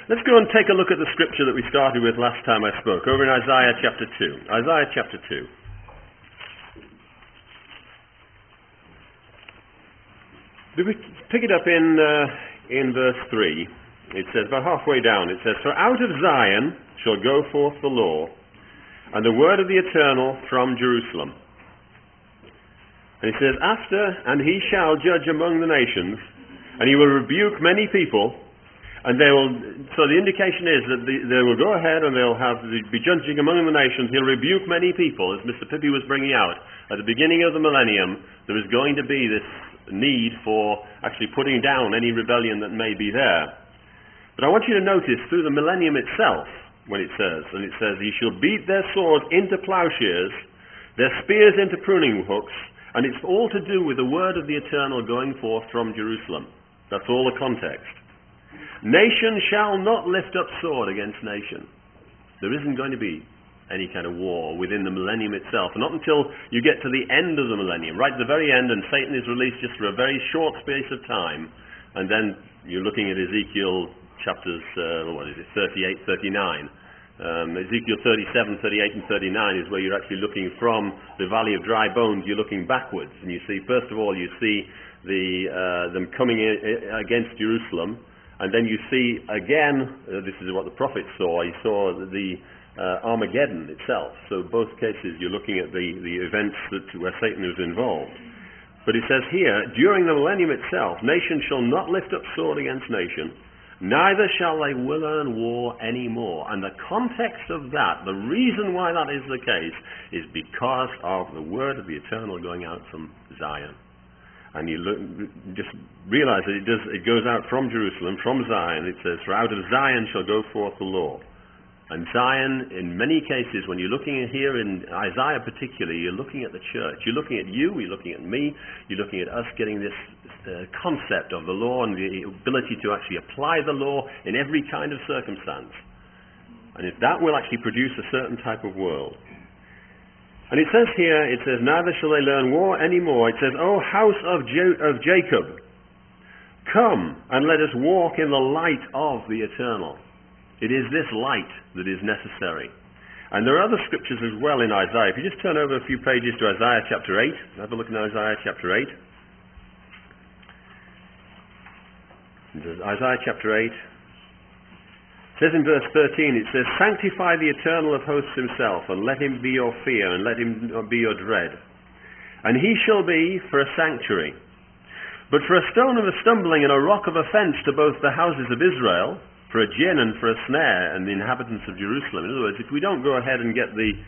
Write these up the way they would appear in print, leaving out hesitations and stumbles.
Let's go and take a look at the scripture that we started with last time I spoke, over in Isaiah chapter 2. Isaiah chapter 2. We pick it up in verse 3. It says, about halfway down, it says, "For out of Zion shall go forth the law, and the word of the Eternal from Jerusalem." And it says, "And he shall judge among the nations, and he will rebuke many people." And they will. So the indication is that they will go ahead and they'll be judging among the nations. He'll rebuke many people, as Mr. Pippi was bringing out. At the beginning of the millennium, there is going to be this need for actually putting down any rebellion that may be there. But I want you to notice through the millennium itself, when it says, "He shall beat their swords into plowshares, their spears into pruning hooks," and it's all to do with the word of the Eternal going forth from Jerusalem. That's all the context. "Nation shall not lift up sword against nation." There isn't going to be any kind of war within the millennium itself. Not until you get to the end of the millennium, right at the very end, and Satan is released just for a very short space of time. And then you're looking at Ezekiel chapters, 38, 39. Ezekiel 37, 38 and 39 is where you're actually looking from the valley of dry bones. You're looking backwards. And you see, first of all, you see them coming against Jerusalem. And then you see again, this is what the prophet saw. He saw the Armageddon itself. So both cases you're looking at the events where Satan is involved. But it says here, during the millennium itself, "Nation shall not lift up sword against nation, neither shall they will learn war anymore." And the context of that, the reason why that is the case, is because of the word of the Eternal going out from Zion. And you just realize that it goes out from Jerusalem, from Zion. It says, "For out of Zion shall go forth the law." And Zion, in many cases, when you're looking at here in Isaiah particularly, you're looking at the church. You're looking at you, you're looking at me, you're looking at us getting this concept of the law and the ability to actually apply the law in every kind of circumstance. And if that will actually produce a certain type of world. And it says here, "Neither shall they learn war anymore." It says, "O house of Jacob, come and let us walk in the light of the Eternal." It is this light that is necessary. And there are other scriptures as well in Isaiah. If you just turn over a few pages to Isaiah chapter 8, have a look at Isaiah chapter 8. Isaiah chapter 8. It says in verse 13, it says, "Sanctify the Eternal of hosts himself, and let him be your fear, and let him be your dread. And he shall be for a sanctuary, but for a stone of a stumbling and a rock of offense to both the houses of Israel, for a gin and for a snare, and the inhabitants of Jerusalem." In other words, if we don't go ahead and get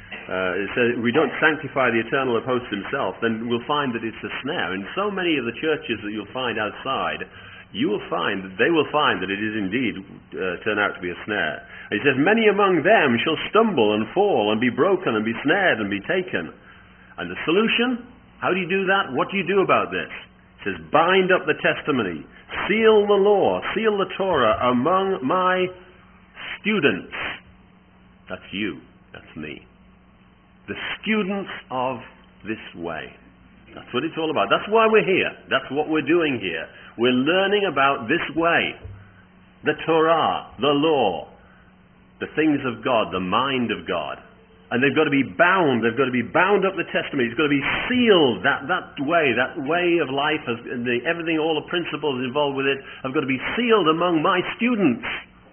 we don't sanctify the Eternal of hosts himself, then we'll find that it's a snare. In so many of the churches that you'll find outside, they will find that it is indeed turn out to be a snare. And he says, "Many among them shall stumble and fall and be broken and be snared and be taken." And the solution, how do you do that? What do you do about this? It says, "Bind up the testimony, seal the law, seal the Torah among my students." That's you, that's me. The students of this way. That's what it's all about. That's why we're here. That's what we're doing here. We're learning about this way. The Torah, the law, the things of God, the mind of God. And they've got to be bound. They've got to be bound up the testimony. It's got to be sealed. That way of life, everything, all the principles involved with it, have got to be sealed among my students.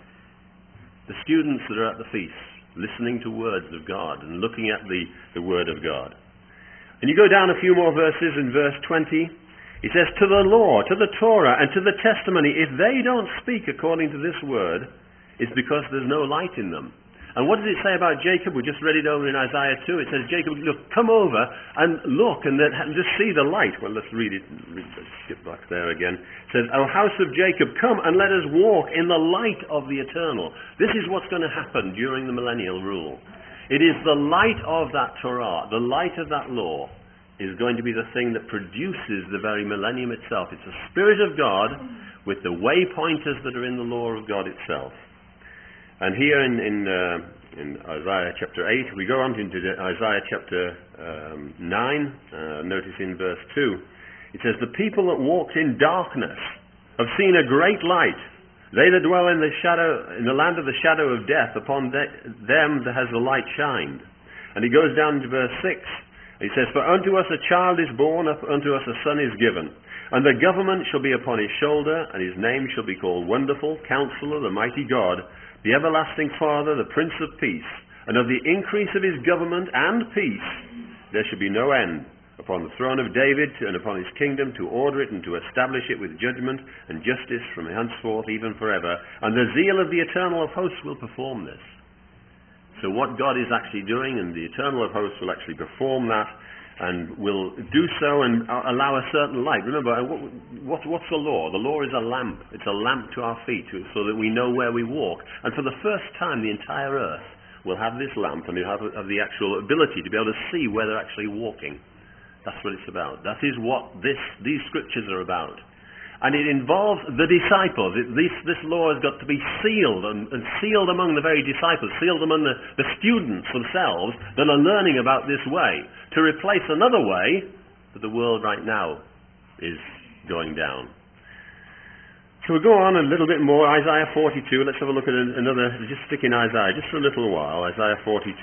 The students that are at the feast, listening to words of God and looking at the Word of God. And you go down a few more verses in verse 20. He says, "To the law, to the Torah, and to the testimony, if they don't speak according to this word, it's because there's no light in them." And what does it say about Jacob? We just read it over in Isaiah 2. It says, "Jacob, look, come over and look and just see the light." Well, let's read it. Let's skip back there again. It says, "O house of Jacob, come and let us walk in the light of the Eternal." This is what's going to happen during the millennial rule. It is the light of that Torah, the light of that law, is going to be the thing that produces the very millennium itself. It's the Spirit of God with the waypointers that are in the law of God itself. And here in Isaiah chapter 8, we go on into Isaiah chapter 9, notice in verse 2, it says, "The people that walked in darkness have seen a great light. They that dwell in the land of the shadow of death, upon them has the light shined. And he goes down to verse 6. He says, For unto us a child is born, unto us a son is given. And the government shall be upon his shoulder, and his name shall be called Wonderful, Counselor, the Mighty God, the Everlasting Father, the Prince of Peace. And of the increase of his government and peace there shall be no end, upon the throne of David and upon his kingdom, to order it and to establish it with judgment and justice from henceforth even forever. And the zeal of the Eternal of Hosts will perform this. So what God is actually doing, and the Eternal of Hosts will actually perform that, and will do so and allow a certain light. Remember, what's the law? The law is a lamp. It's a lamp to our feet, so that we know where we walk. And for the first time, the entire earth will have this lamp, and will have the actual ability to be able to see where they're actually walking. That's what it's about. That is what these scriptures are about. And it involves the disciples. This law has got to be sealed, and sealed among the very disciples, sealed among the students themselves that are learning about this way, to replace another way that the world right now is going down. So we'll go on a little bit more. Isaiah 42. Let's have a look at another, just stick in Isaiah just for a little while. Isaiah 42.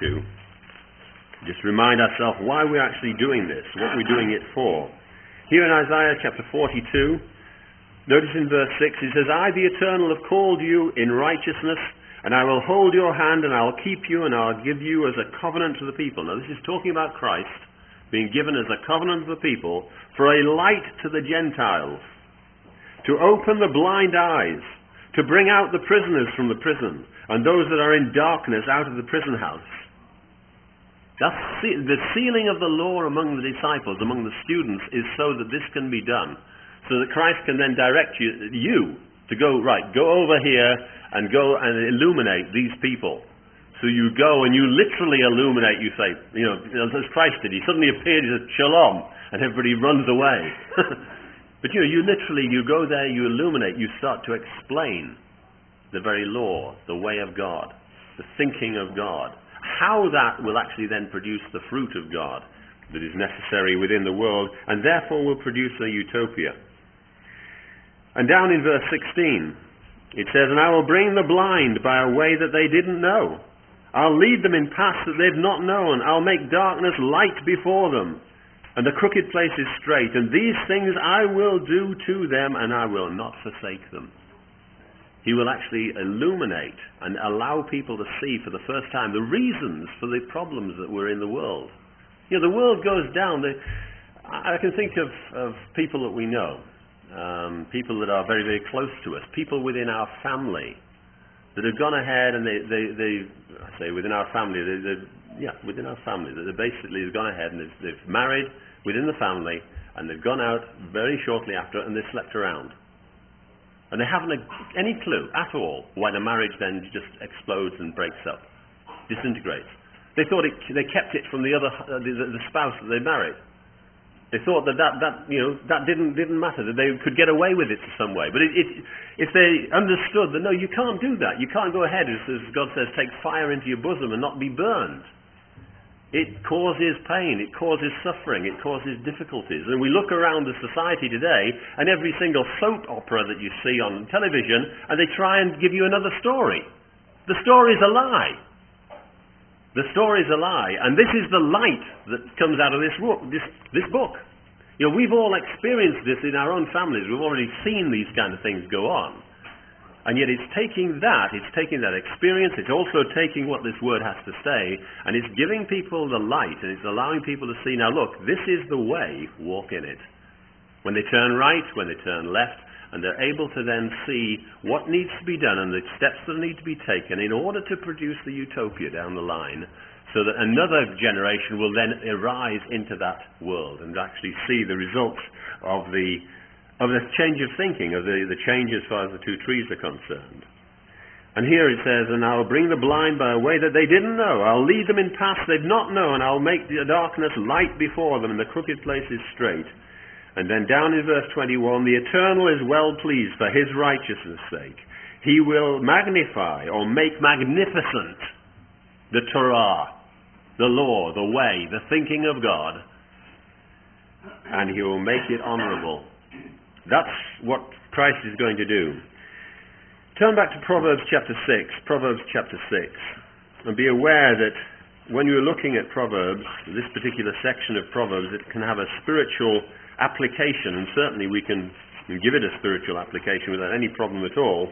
Just remind ourselves why we're actually doing this, what we're doing it for. Here in Isaiah chapter 42, notice in verse 6, it says, I, the Eternal, have called you in righteousness, and I will hold your hand, and I'll keep you, and I'll give you as a covenant to the people. Now this is talking about Christ being given as a covenant to the people for a light to the Gentiles, to open the blind eyes, to bring out the prisoners from the prison, and those that are in darkness out of the prison house. That's the sealing of the law among the disciples, among the students, is so that this can be done. So that Christ can then direct you to go over here and go and illuminate these people. So you go and you literally illuminate, you say, as Christ did. He suddenly appeared, he said, Shalom, and everybody runs away. But you go there, you illuminate, you start to explain the very law, the way of God, the thinking of God, how that will actually then produce the fruit of God that is necessary within the world, and therefore will produce a utopia. And down in verse 16, it says, And I will bring the blind by a way that they didn't know. I'll lead them in paths that they've not known. I'll make darkness light before them, and the crooked places straight. And these things I will do to them, and I will not forsake them. He will actually illuminate and allow people to see for the first time the reasons for the problems that were in the world. The world goes down. I can think of people that we know. People that are very, very close to us, people within our family that have gone ahead and I say within our family, within our family, that they basically have gone ahead and they've married within the family, and they've gone out very shortly after and they slept around. And they haven't any clue at all why the marriage then just explodes and breaks up, disintegrates. They thought they kept it from the spouse that they married. They thought that didn't matter, that they could get away with it in some way. But if they understood that, no, you can't do that. You can't go ahead, as God says, take fire into your bosom and not be burned. It causes pain, it causes suffering, it causes difficulties. And we look around the society today, and every single soap opera that you see on television, and they try and give you another story. The story's a lie. The story's a lie, and this is the light that comes out of this book. We've all experienced this in our own families. We've already seen these kind of things go on. And yet it's taking that experience, it's also taking what this word has to say, and it's giving people the light, and it's allowing people to see, now look, this is the way, walk in it. When they turn right, when they turn left, and they're able to then see what needs to be done and the steps that need to be taken in order to produce the utopia down the line, so that another generation will then arise into that world and actually see the results of the change of thinking, of the change as far as the two trees are concerned. And here it says, And I'll bring the blind by a way that they didn't know. I'll lead them in paths they've not known. I'll make the darkness light before them, and the crooked places straight. And then down in verse 21, The Eternal is well pleased for his righteousness' sake. He will magnify or make magnificent the Torah, the law, the way, the thinking of God, and he will make it honorable. That's what Christ is going to do. Turn back to Proverbs chapter 6, and be aware that when you're looking at Proverbs, this particular section of Proverbs, it can have a spiritual application, and certainly we can give it a spiritual application without any problem at all,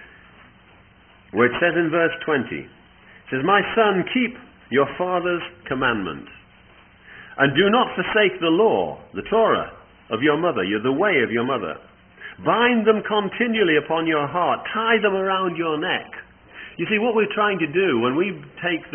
where it says in verse 20, it says, "My son, keep your father's commandment, and do not forsake the law," the Torah, "of your mother," the way of your mother. "Bind them continually upon your heart, tie them around your neck." You see, what we're trying to do when we take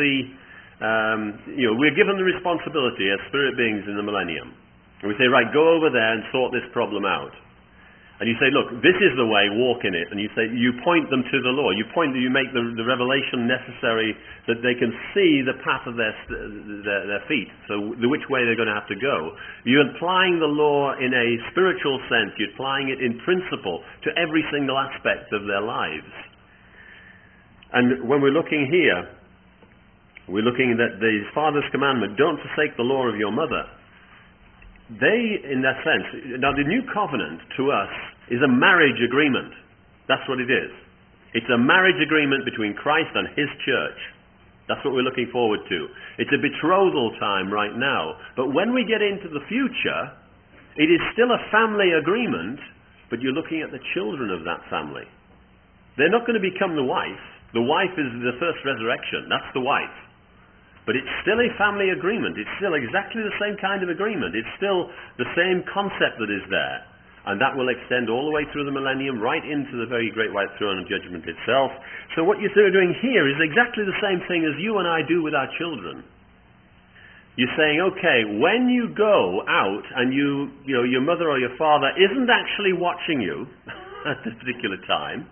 we're given the responsibility as spirit beings in the millennium. And we say, right, go over there and sort this problem out. And you say, look, this is the way, walk in it. And you say, you point them to the law. You make the revelation necessary that they can see the path of their feet, so which way they're going to have to go. You're applying the law in a spiritual sense. You're applying it in principle to every single aspect of their lives. And when we're looking here, we're looking at the Father's commandment, don't forsake the law of your mother. They, in that sense, now the new covenant to us is a marriage agreement. That's what it is. It's a marriage agreement between Christ and His church. That's what we're looking forward to. It's a betrothal time right now. But when we get into the future, it is still a family agreement, but you're looking at the children of that family. They're not going to become the wife. The wife is the first resurrection. That's the wife. But it's still a family agreement. It's still exactly the same kind of agreement. It's still the same concept that is there. And that will extend all the way through the millennium, right into the very great white throne of judgment itself. So what you're doing here is exactly the same thing as you and I do with our children. You're saying, okay, when you go out and your mother or your father isn't actually watching you at this particular time,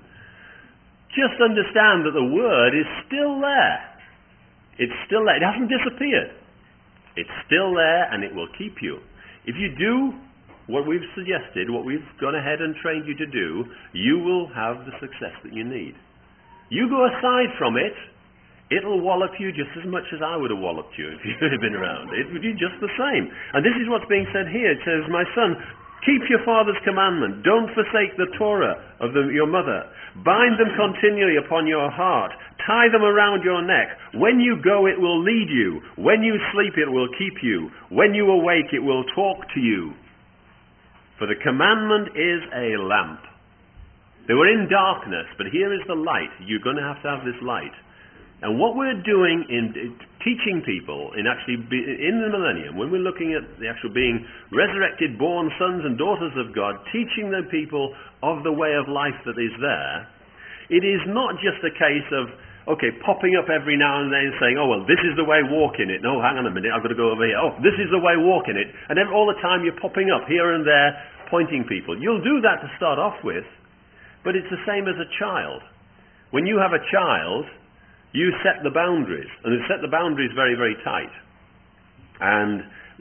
just understand that the word is still there. It's still there. It hasn't disappeared. It's still there, and it will keep you. If you do what we've suggested, what we've gone ahead and trained you to do, you will have the success that you need. You go aside from it, it'll wallop you just as much as I would have walloped you if you had been around. It would be just the same. And this is what's being said here. It says, "My son, keep your father's commandment. Don't forsake the Torah of your mother. Bind them continually upon your heart. Tie them around your neck. When you go, it will lead you. When you sleep, it will keep you. When you awake, it will talk to you. For the commandment is a lamp." They were in darkness, but here is the light. You're going to have this light. And what we're doing in teaching people, in the millennium, when we're looking at the actual being resurrected, born sons and daughters of God, teaching the people of the way of life that is there, it is not just a case of, popping up every now and then saying, oh, well, this is the way, walk in it. No, hang on a minute, I've got to go over here. Oh, this is the way, walk in it. And all the time you're popping up here and there, pointing people. You'll do that to start off with, but it's the same as a child. When you have a child, you set the boundaries, and you set the boundaries very, very tight. And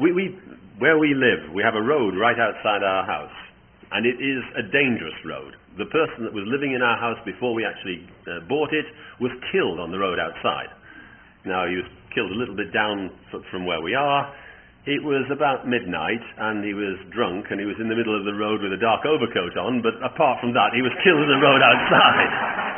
where we live, we have a road right outside our house, and it is a dangerous road. The person that was living in our house before we actually bought it was killed on the road outside. Now, he was killed a little bit down from where we are. It was about midnight, and he was drunk, and he was in the middle of the road with a dark overcoat on, but apart from that, he was killed on the road outside.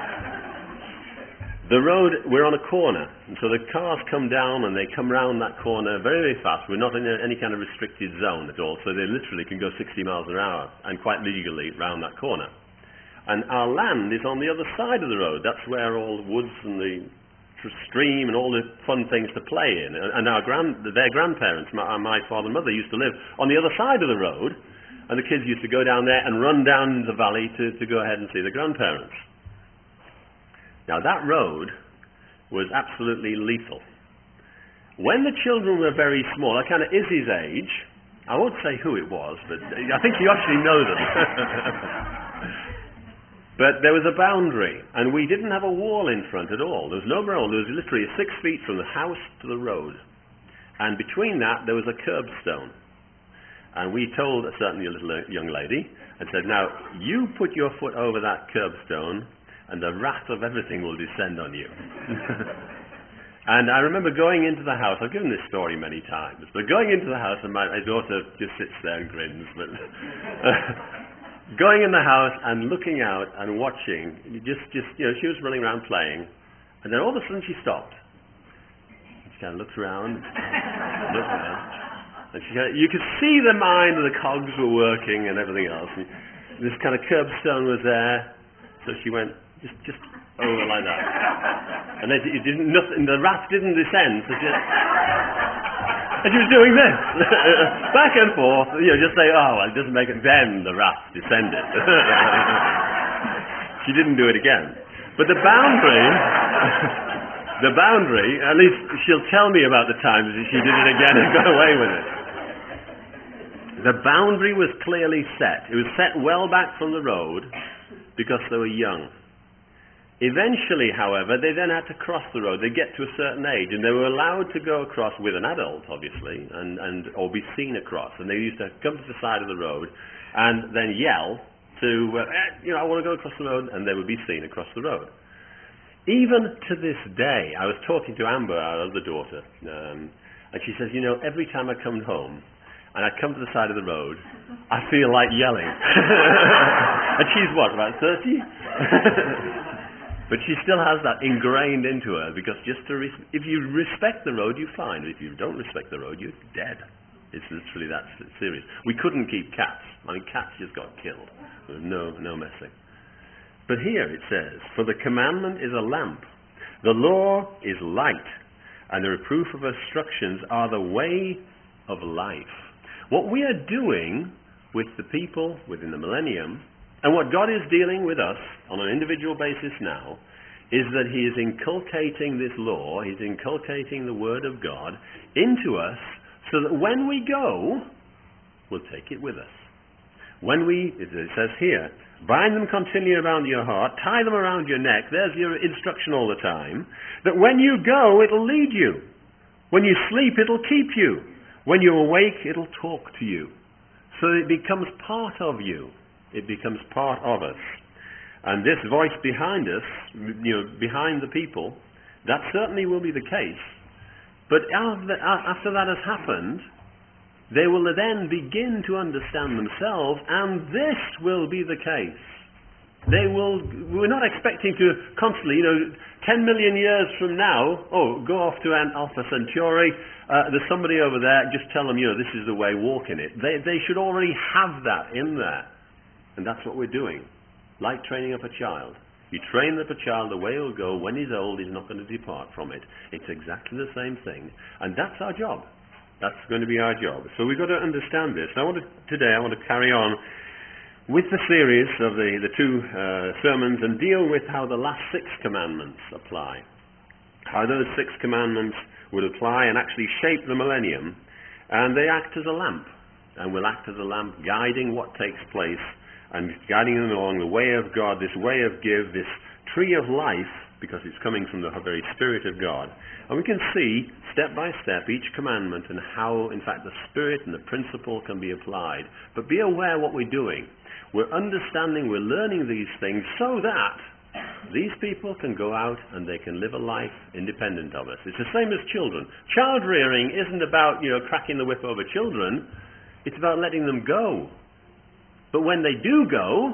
The road, we're on a corner, and so the cars come down and they come round that corner very, very fast. We're not in any kind of restricted zone at all, so they literally can go 60 miles an hour, and quite legally round that corner. And our land is on the other side of the road. That's where all the woods and the stream and all the fun things to play in. And their grandparents, my father and mother, used to live on the other side of the road, and the kids used to go down there and run down the valley to go ahead and see the grandparents. Now that road was absolutely lethal. When the children were very small, kind of Izzy's age, I won't say who it was, but I think you actually know them. But there was a boundary, and we didn't have a wall in front at all. There was no wall. There was literally 6 feet from the house to the road. And between that, there was a curbstone. And we told a certain little young lady, and said, now, you put your foot over that curbstone, and the wrath of everything will descend on you. And I remember going into the house. I've given this story many times, but going into the house, and my daughter just sits there and grins. But going in the house and looking out and watching. She was running around playing, and then all of a sudden she stopped. She kind of looked around, and you could see the mind and the cogs were working and everything else. And this kind of curbstone was there, so she went just over like that, and then the raft didn't descend, so and she was doing this back and forth. Just say, oh, well, it doesn't make it. Then the raft descended. She didn't do it again, but the boundary. At least she'll tell me about the times that she did it again and got away with it. The boundary was clearly set. It was set well back from the road because they were young. Eventually, however, they then had to cross the road. They'd get to a certain age, and they were allowed to go across with an adult, obviously, or be seen across. And they used to come to the side of the road and then yell to, I want to go across the road, and they would be seen across the road. Even to this day, I was talking to Amber, our other daughter, and she says, every time I come home, and I come to the side of the road, I feel like yelling. And she's what, about 30? But she still has that ingrained into her, because if you respect the road, you're fine. If you don't respect the road, you're dead. It's literally that serious. We couldn't keep cats. Cats just got killed. There was no messing. But here it says, for the commandment is a lamp, the law is light, and the reproof of instructions are the way of life. What we are doing with the people within the millennium, and what God is dealing with us on an individual basis now, is that He is inculcating this law, He's inculcating the Word of God into us, so that when we go, we'll take it with us. It says here, bind them continually around your heart, tie them around your neck, there's your instruction all the time, that when you go, it'll lead you. When you sleep, it'll keep you. When you awake, it'll talk to you. So it becomes part of you. It becomes part of us. And this voice behind us, behind the people, that certainly will be the case. But after that has happened, they will then begin to understand themselves, and this will be the case. We're not expecting to constantly, 10 million years from now, go off to Alpha Centauri, there's somebody over there, just tell them, this is the way, walk in it. They should already have that in there. And that's what we're doing. Like training up a child. You train up a child the way he'll go. When he's old, he's not going to depart from it. It's exactly the same thing. And that's our job. That's going to be our job. So we've got to understand this. Today I want to carry on with the series of the two sermons and deal with how the last 6 commandments apply. How those 6 commandments would apply and actually shape the millennium. And they act as a lamp. And will act as a lamp, guiding what takes place and guiding them along the way of God, this way of give, this tree of life, because it's coming from the very Spirit of God. And we can see, step by step, each commandment and how, in fact, the Spirit and the principle can be applied. But be aware what we're doing. We're understanding, we're learning these things so that these people can go out and they can live a life independent of us. It's the same as children. Child rearing isn't about, cracking the whip over children. It's about letting them go. But when they do go,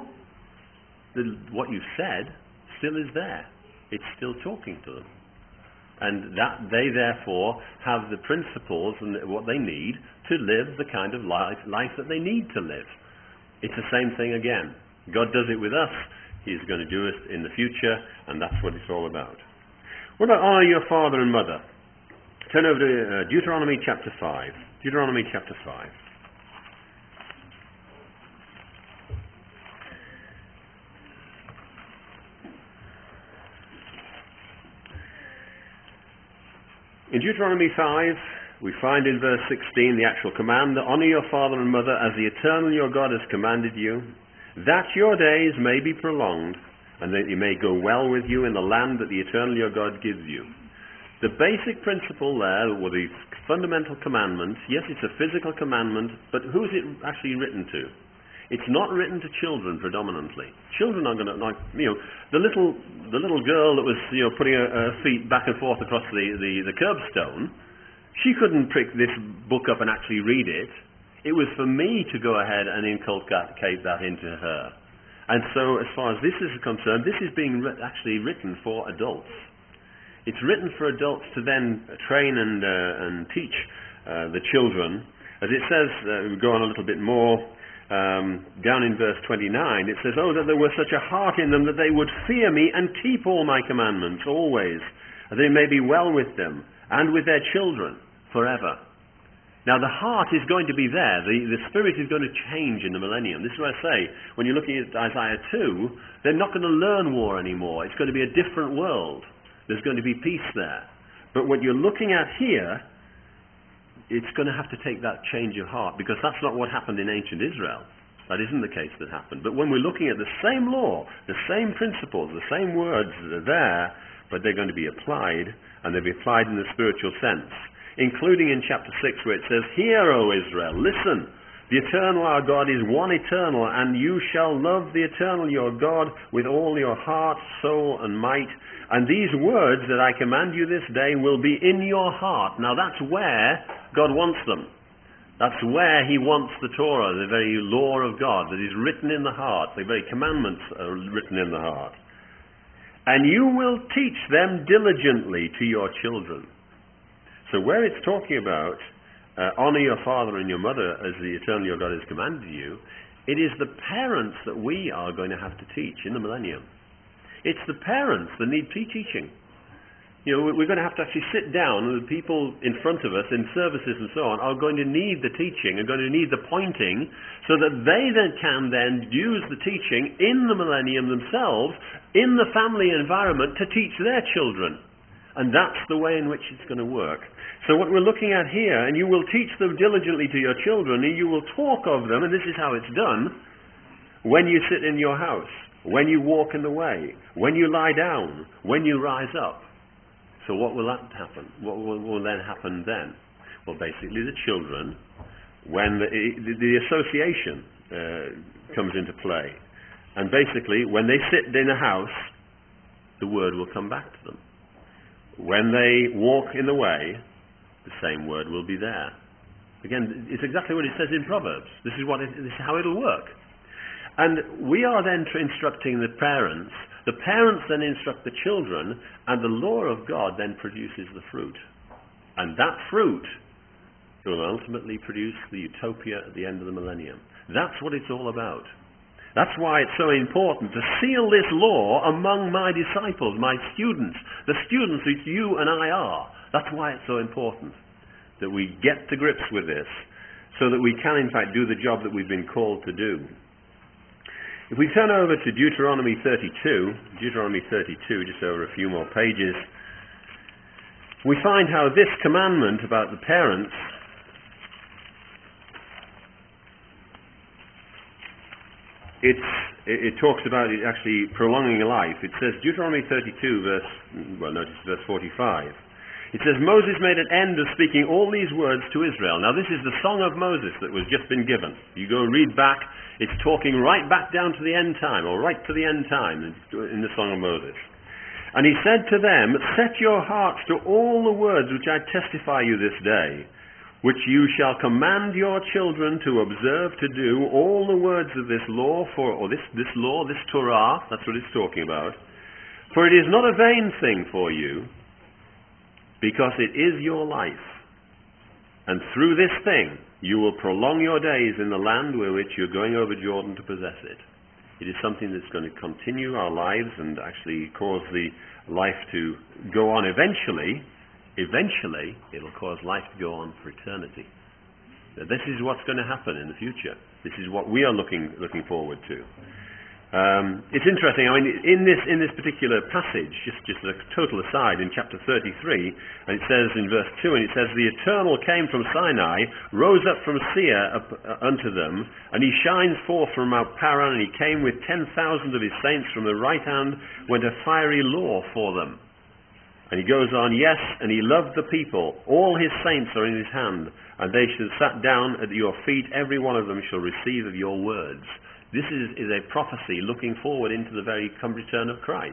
what you've said still is there. It's still talking to them. And that they therefore have the principles and what they need to live the kind of life that they need to live. It's the same thing again. God does it with us. He's going to do it in the future, and that's what it's all about. What about honor your father and mother? Turn over to Deuteronomy chapter 5. Deuteronomy chapter 5. In Deuteronomy 5, we find in verse 16 the actual command, that honor your father and mother as the Eternal your God has commanded you, that your days may be prolonged, and that you may go well with you in the land that the Eternal your God gives you. The basic principle there, or the fundamental commandment, yes, it's a physical commandment, but who's it actually written to? It's not written to children predominantly. Children are going to, the little girl that was, putting her feet back and forth across the curbstone, she couldn't pick this book up and actually read it. It was for me to go ahead and inculcate that into her. And so as far as this is concerned, this is being actually written for adults. It's written for adults to then train and teach the children. As it says, we go on a little bit more, down in verse 29, it says, "Oh, that there were such a heart in them that they would fear me and keep all my commandments always, that it may be well with them and with their children forever." Now the heart is going to be there. The spirit is going to change in the millennium. This is what I say. When you're looking at Isaiah 2, they're not going to learn war anymore. It's going to be a different world. There's going to be peace there. But what you're looking at here, it's going to have to take that change of heart, because that's not what happened in ancient Israel. That isn't the case that happened. But when we're looking at the same law, the same principles, the same words that are there, but they're going to be applied, and they'll be applied in the spiritual sense. Including in chapter 6 where it says, "Hear, O Israel, listen, the eternal our God is one eternal, and you shall love the eternal your God with all your heart, soul, and might. And these words that I command you this day will be in your heart." Now that's where God wants them. That's where he wants the Torah, the very law of God that is written in the heart. The very commandments are written in the heart. "And you will teach them diligently to your children." So where it's talking about honor your father and your mother as the eternal your God has commanded you, it is the parents that we are going to have to teach in the millennium. It's the parents that need teaching. You know, we're going to have to actually sit down, and the people in front of us in services and so on are going to need the teaching, are going to need the pointing, so that they can use the teaching in the millennium themselves, in the family environment, to teach their children. And that's the way in which it's going to work. So what we're looking at here, "And you will teach them diligently to your children, and you will talk of them," and this is how it's done, "when you sit in your house, when you walk in the way, when you lie down, when you rise up." So what will that happen? What will then happen then? Well, basically the children, when the association comes into play, and basically when they sit in a house, the word will come back to them. When they walk in the way, the same word will be there. Again, it's exactly what it says in Proverbs. This is how it'll work. And we are then instructing the parents. The parents then instruct the children, and the law of God then produces the fruit. And that fruit will ultimately produce the utopia at the end of the millennium. That's what it's all about. That's why it's so important to seal this law among my disciples, my students, the students which you and I are. That's why it's so important that we get to grips with this, so that we can in fact do the job that we've been called to do. If we turn over to Deuteronomy 32, just over a few more pages, we find how this commandment about the parents it talks about it actually prolonging life. It says, Deuteronomy 32, verse 45. It says, "Moses made an end of speaking all these words to Israel." Now this is the song of Moses that was just been given. You go read back, it's talking right back down to the end time, or right to the end time in the song of Moses. "And he said to them, set your hearts to all the words which I testify you this day, which you shall command your children to observe to do, all the words of this law, this law, this Torah," that's what it's talking about, "for it is not a vain thing for you, because it is your life. And through this thing you will prolong your days in the land where which you're going over Jordan to possess it." It is something that's going to continue our lives and actually cause the life to go on eventually. Eventually, it'll cause life to go on for eternity. Now, this is what's going to happen in the future. This is what we are looking forward to. It's interesting. I mean, in this particular passage, just a total aside, in chapter 33, and it says in verse 2, and it says, "The Eternal came from Sinai, rose up from Seir unto them, and he shines forth from Mount Paran, and he came with 10,000 of his saints from the right hand, went a fiery law for them." And he goes on, "Yes, and he loved the people. All his saints are in his hand, and they shall sat down at your feet. Every one of them shall receive of your words." This is a prophecy looking forward into the very come return of Christ.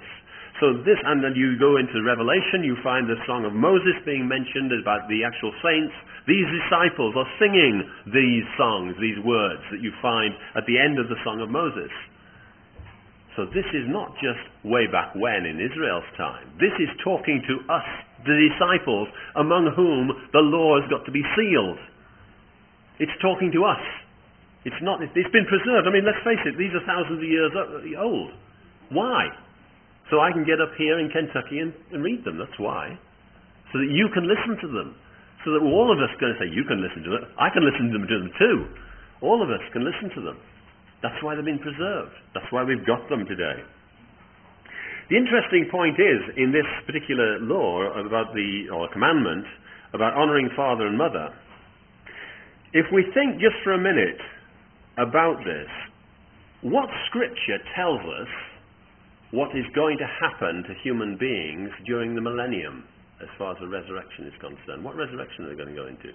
So this, and then you go into Revelation, you find the Song of Moses being mentioned about the actual saints. These disciples are singing these songs, these words that you find at the end of the Song of Moses. So this is not just way back when in Israel's time. This is talking to us, the disciples, among whom the law has got to be sealed. It's talking to us. It's been preserved. I mean, let's face it, these are thousands of years old. Why? So I can get up here in Kentucky and read them. That's why. So that you can listen to them. So that all of us can say, you can listen to it. I can listen to them too. All of us can listen to them. That's why they've been preserved. That's why we've got them today. The interesting point is, in this particular law about or commandment about honouring father and mother, if we think just for a minute about this, what Scripture tells us what is going to happen to human beings during the millennium as far as the resurrection is concerned? What resurrection are they going to go into?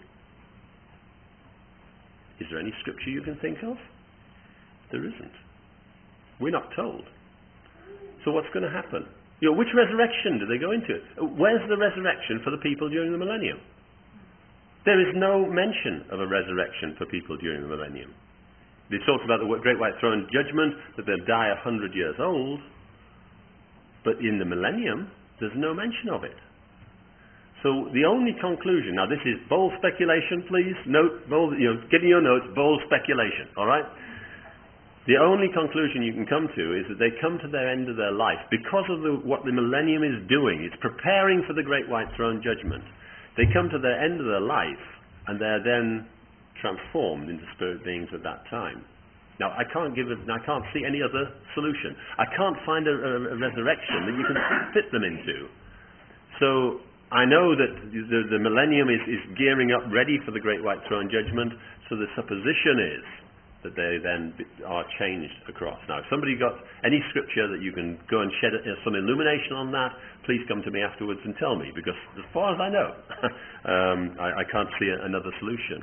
Is there any Scripture you can think of? There isn't. We're not told. So what's going to happen? Which resurrection do they go into? Where's the resurrection for the people during the millennium? There is no mention of a resurrection for people during the millennium. They talk about the Great White Throne Judgment, that they'll die 100 years old, but in the millennium, there's no mention of it. So the only conclusion, now this is bold speculation, please, note, bold, get in your notes, bold speculation, all right? The only conclusion you can come to is that they come to their end of their life because of what the millennium is doing. It's preparing for the Great White Throne Judgment. They come to their end of their life, and they're then transformed into spirit beings at that time. Now, I can't see any other solution. I can't find a resurrection that you can fit them into. So I know that the millennium is gearing up, ready for the Great White Throne Judgment. So the supposition is that they then are changed across. Now, if somebody got any Scripture that you can go and shed some illumination on that, please come to me afterwards and tell me, because as far as I know, I can't see another solution.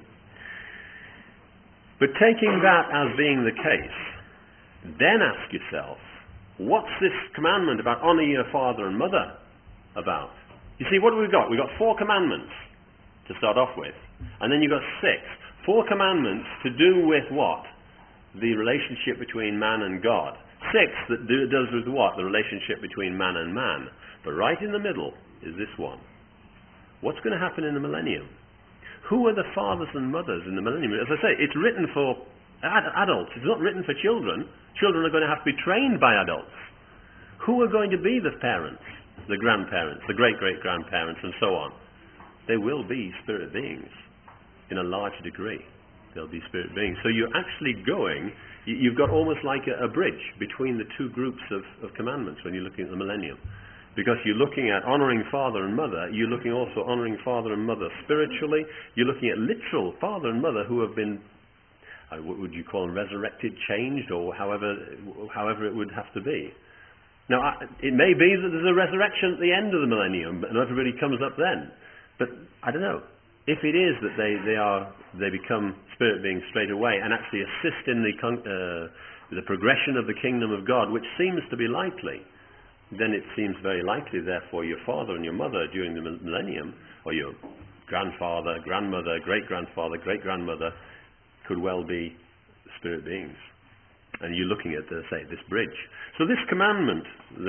But taking that as being the case, then ask yourself, what's this commandment about honour your father and mother about? You see, what have we got? We've got 4 commandments to start off with, and then you've got 6. 4 commandments to do with what? The relationship between man and God. 6 that does with what? The relationship between man and man. But right in the middle is this one. What's going to happen in the millennium? Who are the fathers and mothers in the millennium? As I say, it's written for adults. It's not written for children. Children are going to have to be trained by adults. Who are going to be the parents, the grandparents, the great-great-grandparents, and so on? They will be spirit beings. In a large degree, they'll be spirit beings. So you're actually you've got almost like a bridge between the two groups of commandments when you're looking at the millennium. Because you're looking at honouring father and mother, you're looking also honouring father and mother spiritually, you're looking at literal father and mother who have been, what would you call them, resurrected, changed, or however it would have to be. Now, it may be that there's a resurrection at the end of the millennium, and everybody comes up then. But I don't know. If it is that they become spirit beings straight away and actually assist in the progression of the kingdom of God, which seems to be likely, then it seems very likely, therefore, your father and your mother during the millennium, or your grandfather, grandmother, great-grandfather, great-grandmother, could well be spirit beings. And you're looking at, this bridge. So this commandment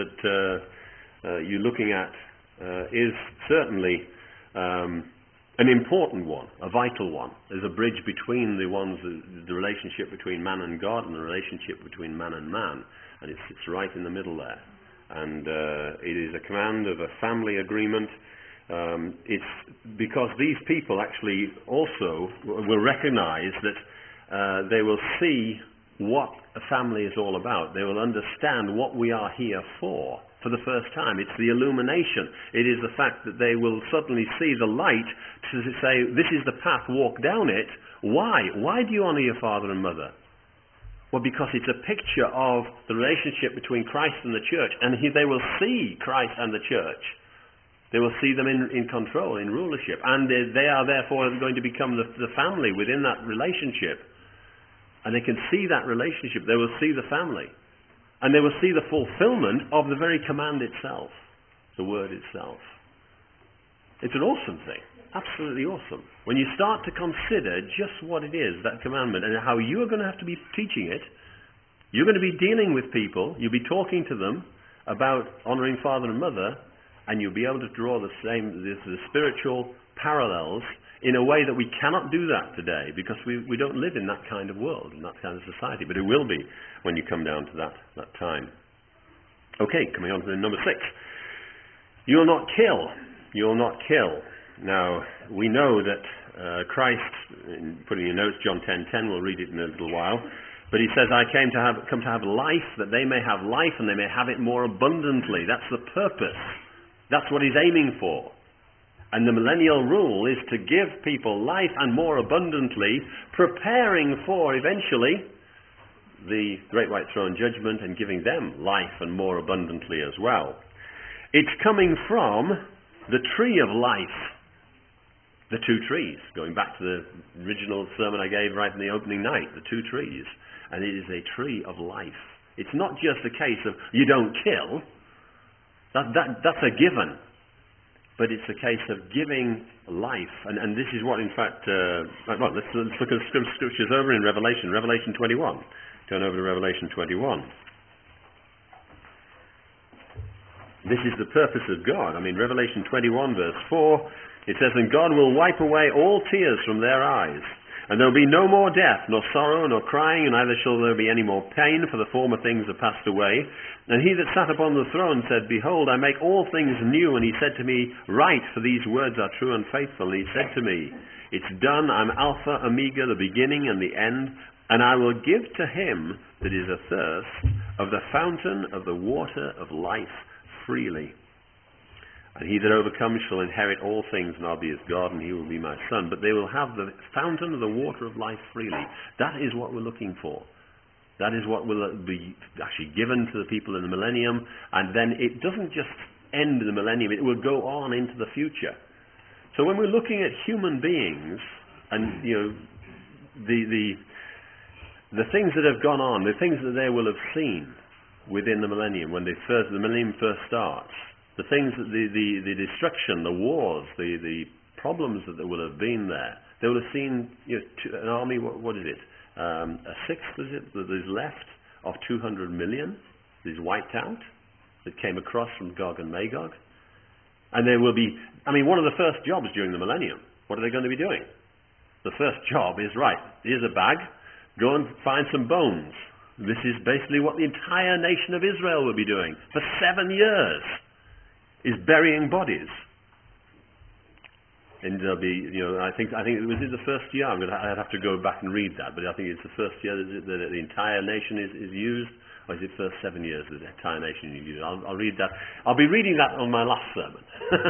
that you're looking at is certainly an important one, a vital one. There's a bridge between the relationship between man and God and the relationship between man and man. And it's right in the middle there. And it is a command of a family agreement. It's because these people actually also will recognize that they will see what a family is all about. They will understand what we are here for the first time. It's the illumination. It is the fact that they will suddenly see the light to say, this is the path, walk down it. Why? Why do you honour your father and mother? Well, because it's a picture of the relationship between Christ and the church, and they will see Christ and the church. They will see them in control, in rulership, and they are therefore going to become the family within that relationship. And they can see that relationship. They will see the family. And they will see the fulfillment of the very command itself, the word itself. It's an awesome thing. Absolutely awesome. When you start to consider just what it is, that commandment, and how you are going to have to be teaching it, you're going to be dealing with people, you'll be talking to them about honouring father and mother, and you'll be able to draw the spiritual parallels in a way that we cannot do that today, because we don't live in that kind of world, in that kind of society, but it will be when you come down to that time. Okay, coming on to number 6. You'll not kill. You'll not kill. Now, we know that Christ, putting in your notes, John 10:10, we'll read it in a little while, but he says, I come to have life, that they may have life, and they may have it more abundantly. That's the purpose. That's what he's aiming for. And the millennial rule is to give people life and more abundantly, preparing for, eventually, the Great White Throne Judgment and giving them life and more abundantly as well. It's coming from the tree of life. The 2 trees, going back to the original sermon I gave right in the opening night, the 2 trees. And it is a tree of life. It's not just a case of you don't kill. That's a given. But it's a case of giving life. And this is what, in fact, let's look at the scriptures over in Revelation 21. Turn over to Revelation 21. This is the purpose of God. I mean, Revelation 21, verse 4, it says, And God will wipe away all tears from their eyes, and there will be no more death, nor sorrow, nor crying, and neither shall there be any more pain, for the former things are passed away. And he that sat upon the throne said, Behold, I make all things new. And he said to me, Write, for these words are true and faithful. And he said to me, It's done, I'm Alpha, Omega, the beginning and the end, and I will give to him that is athirst of the fountain of the water of life freely. And he that overcomes shall inherit all things, and I'll be his God, and he will be my son. But they will have the fountain of the water of life freely. That is what we're looking for. That is what will be actually given to the people in the millennium. And then it doesn't just end in the millennium, it will go on into the future. So when we're looking at human beings, and the things that have gone on, the things that they will have seen within the millennium, when the millennium first starts, the things that the destruction, the wars, the problems that there will have been there, they will have seen an army. What is it? A sixth, is it, that is left of 200 million is wiped out, that came across from Gog and Magog, and there will be. I mean, one of the first jobs during the millennium. What are they going to be doing? The first job is, right, here's a bag. Go and find some bones. This is basically what the entire nation of Israel will be doing for 7 years, is burying bodies. And there'll be, I think it was in the first year. I'd have to go back and read that, but I think it's the first year that the entire nation is used, or is it first 7 years that the entire nation is used? I'll read that. I'll be reading that on my last sermon.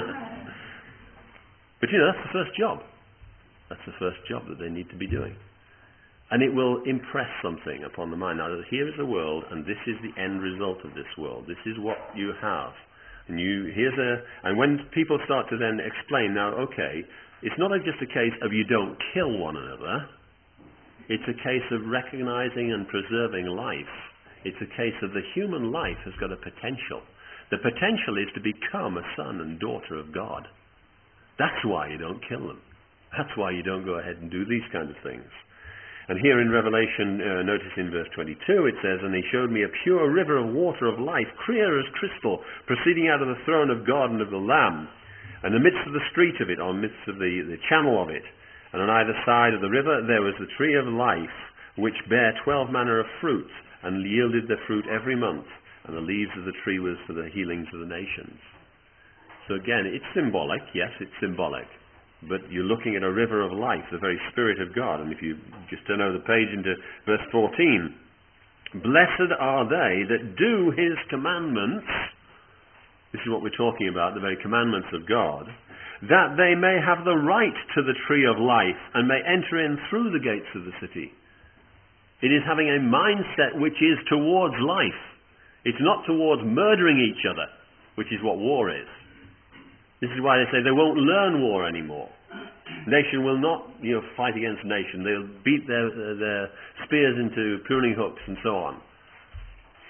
But that's the first job. That's the first job that they need to be doing. And it will impress something upon the mind. Now, here is the world, and this is the end result of this world. This is what you have. And when people start to then explain, now, okay, it's not just a case of you don't kill one another. It's a case of recognizing and preserving life. It's a case of the human life has got a potential. The potential is to become a son and daughter of God. That's why you don't kill them. That's why you don't go ahead and do these kinds of things. And here in Revelation, notice in verse 22, it says, And he showed me a pure river of water of life, clear as crystal, proceeding out of the throne of God and of the Lamb. And in the midst of the street of it, or in the midst of the channel of it, and on either side of the river, there was the tree of life, which bare 12 manner of fruits, and yielded the fruit every month. And the leaves of the tree was for the healings of the nations. So again, it's symbolic. Yes, it's symbolic. But you're looking at a river of life, the very Spirit of God. And if you just turn over the page into verse 14, Blessed are they that do his commandments. This is what we're talking about, the very commandments of God. That they may have the right to the tree of life and may enter in through the gates of the city. It is having a mindset which is towards life. It's not towards murdering each other, which is what war is. This is why they say they won't learn war anymore. Nation will not, fight against nation. They'll beat their spears into pruning hooks and so on.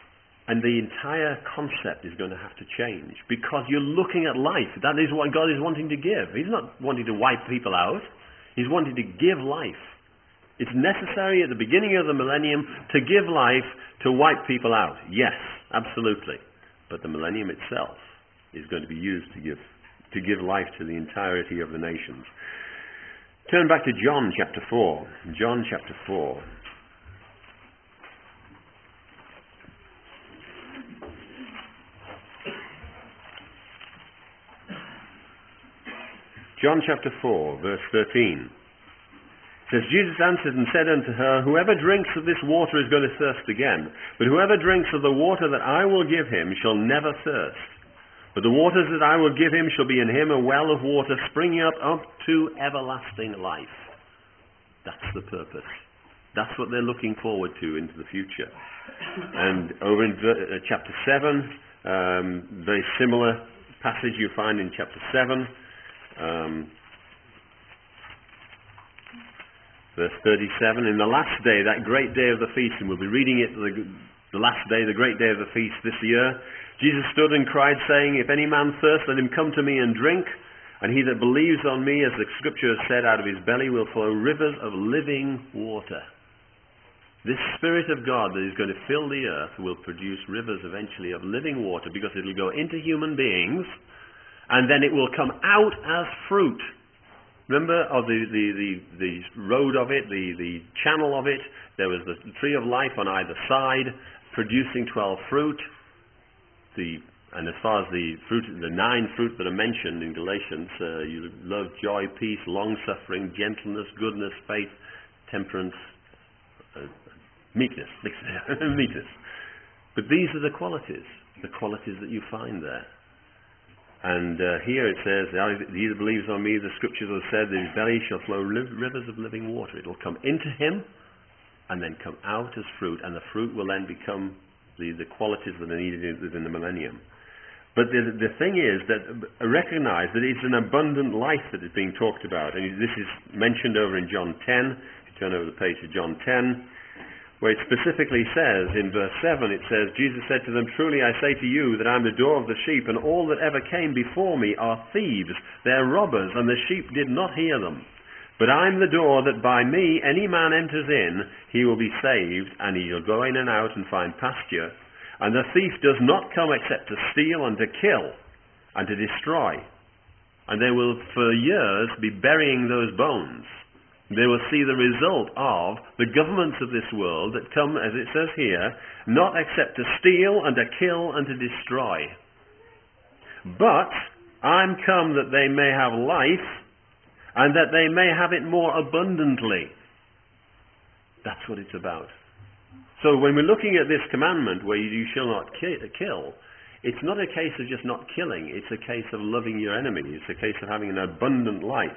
And the entire concept is going to have to change, because you're looking at life. That is what God is wanting to give. He's not wanting to wipe people out. He's wanting to give life. It's necessary at the beginning of the millennium to give life, to wipe people out. Yes, absolutely. But the millennium itself is going to be used to give life to the entirety of the nations. Turn back to John chapter 4. John chapter 4. John chapter 4, verse 13. It says, Jesus answered and said unto her, Whoever drinks of this water is going to thirst again. But whoever drinks of the water that I will give him shall never thirst. But the waters that I will give him shall be in him a well of water springing up to everlasting life. That's the purpose. That's what they're looking forward to into the future. And over in chapter 7, very similar passage you find in chapter 7. Verse 37, in the last day, that great day of the feast, and we'll be reading it the last day, the great day of the feast this year, Jesus stood and cried, saying, If any man thirst, let him come to me and drink, and he that believes on me, as the scripture has said, out of his belly will flow rivers of living water. This Spirit of God that is going to fill the earth will produce rivers eventually of living water, because it will go into human beings, and then it will come out as fruit. Remember of the road of it, the channel of it, there was the tree of life on either side, producing 12 fruit. And as far as the 9 fruit that are mentioned in Galatians, you love, joy, peace, long-suffering, gentleness, goodness, faith, temperance, meekness. Meekness. But these are the qualities that you find there. And here it says, he that believes on me, the scriptures have said, that his belly shall flow rivers of living water. It will come into him and then come out as fruit, and the fruit will then become the qualities that are needed within the millennium. But the thing is that recognize that it's an abundant life that is being talked about. And this is mentioned over in John 10. If you turn over the page to John 10, where it specifically says, in verse 7, it says, Jesus said to them, Truly I say to you that I am the door of the sheep, and all that ever came before me are thieves. They are robbers, and the sheep did not hear them. But I am the door, that by me any man enters in, he will be saved, and he will go in and out and find pasture. And the thief does not come except to steal and to kill and to destroy. And they will for years be burying those bones. They will see the result of the governments of this world that come, as it says here, not except to steal and to kill and to destroy. But I'm come that they may have life, and that they may have it more abundantly. That's what it's about. So when we're looking at this commandment where you shall not kill, it's not a case of just not killing. It's a case of loving your enemy. It's a case of having an abundant life.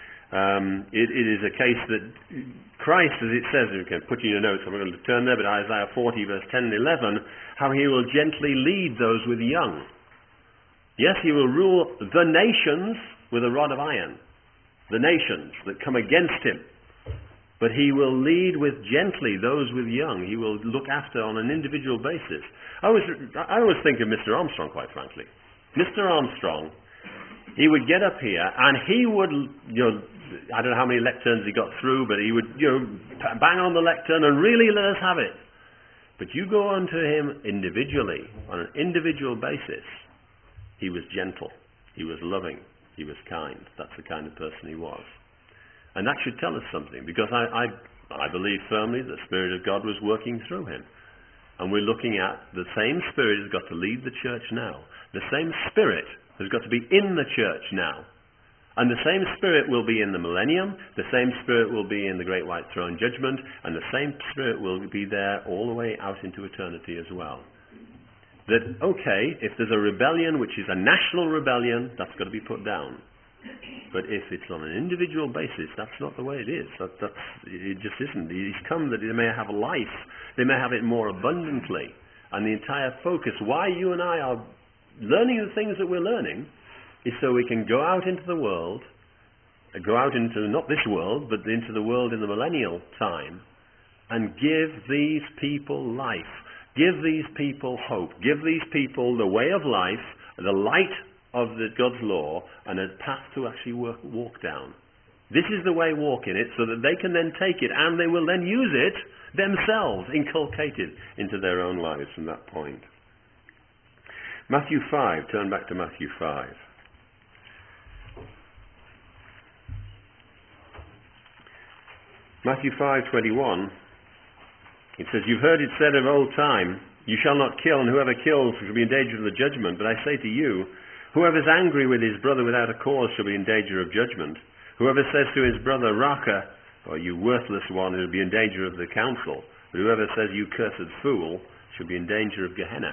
It is a case that Christ, as it says, you can put in your notes, I'm not going to turn there, but Isaiah 40 verse 10 and 11, how he will gently lead those with young. Yes, he will rule the nations with a rod of iron. The nations that come against him. But he will lead with gently those with young. He will look after on an individual basis. I always think of Mr. Armstrong, quite frankly. Mr. Armstrong, he would get up here and he would, I don't know how many lecterns he got through, but he would, bang on the lectern and really let us have it. But you go on to him individually, on an individual basis, he was gentle, he was loving, he was kind. That's the kind of person he was. And that should tell us something, because I believe firmly the Spirit of God was working through him. And we're looking at the same Spirit has got to lead the church now. The same Spirit has got to be in the church now. And the same Spirit will be in the millennium, the same Spirit will be in the Great White Throne Judgment, and the same Spirit will be there all the way out into eternity as well. That, okay, if there's a rebellion which is a national rebellion, that's got to be put down. But if it's on an individual basis, that's not the way it is. It just isn't. He's come that they may have life, they may have it more abundantly. And the entire focus, why you and I are learning the things that we're learning, is so we can go out into the world, go out into not this world, but into the world in the millennial time, and give these people life. Give these people hope. Give these people the way of life, the light of God's law, and a path to actually walk down. This is the way, walk in it, so that they can then take it, and they will then use it themselves, inculcated into their own lives from that point. Matthew 5, turn back to Matthew 5. Matthew 5:21, it says, "You've heard it said of old time, you shall not kill, and whoever kills shall be in danger of the judgment. But I say to you, whoever is angry with his brother without a cause shall be in danger of judgment. Whoever says to his brother, Raka, or you worthless one, will be in danger of the council. But whoever says, you cursed fool, shall be in danger of Gehenna."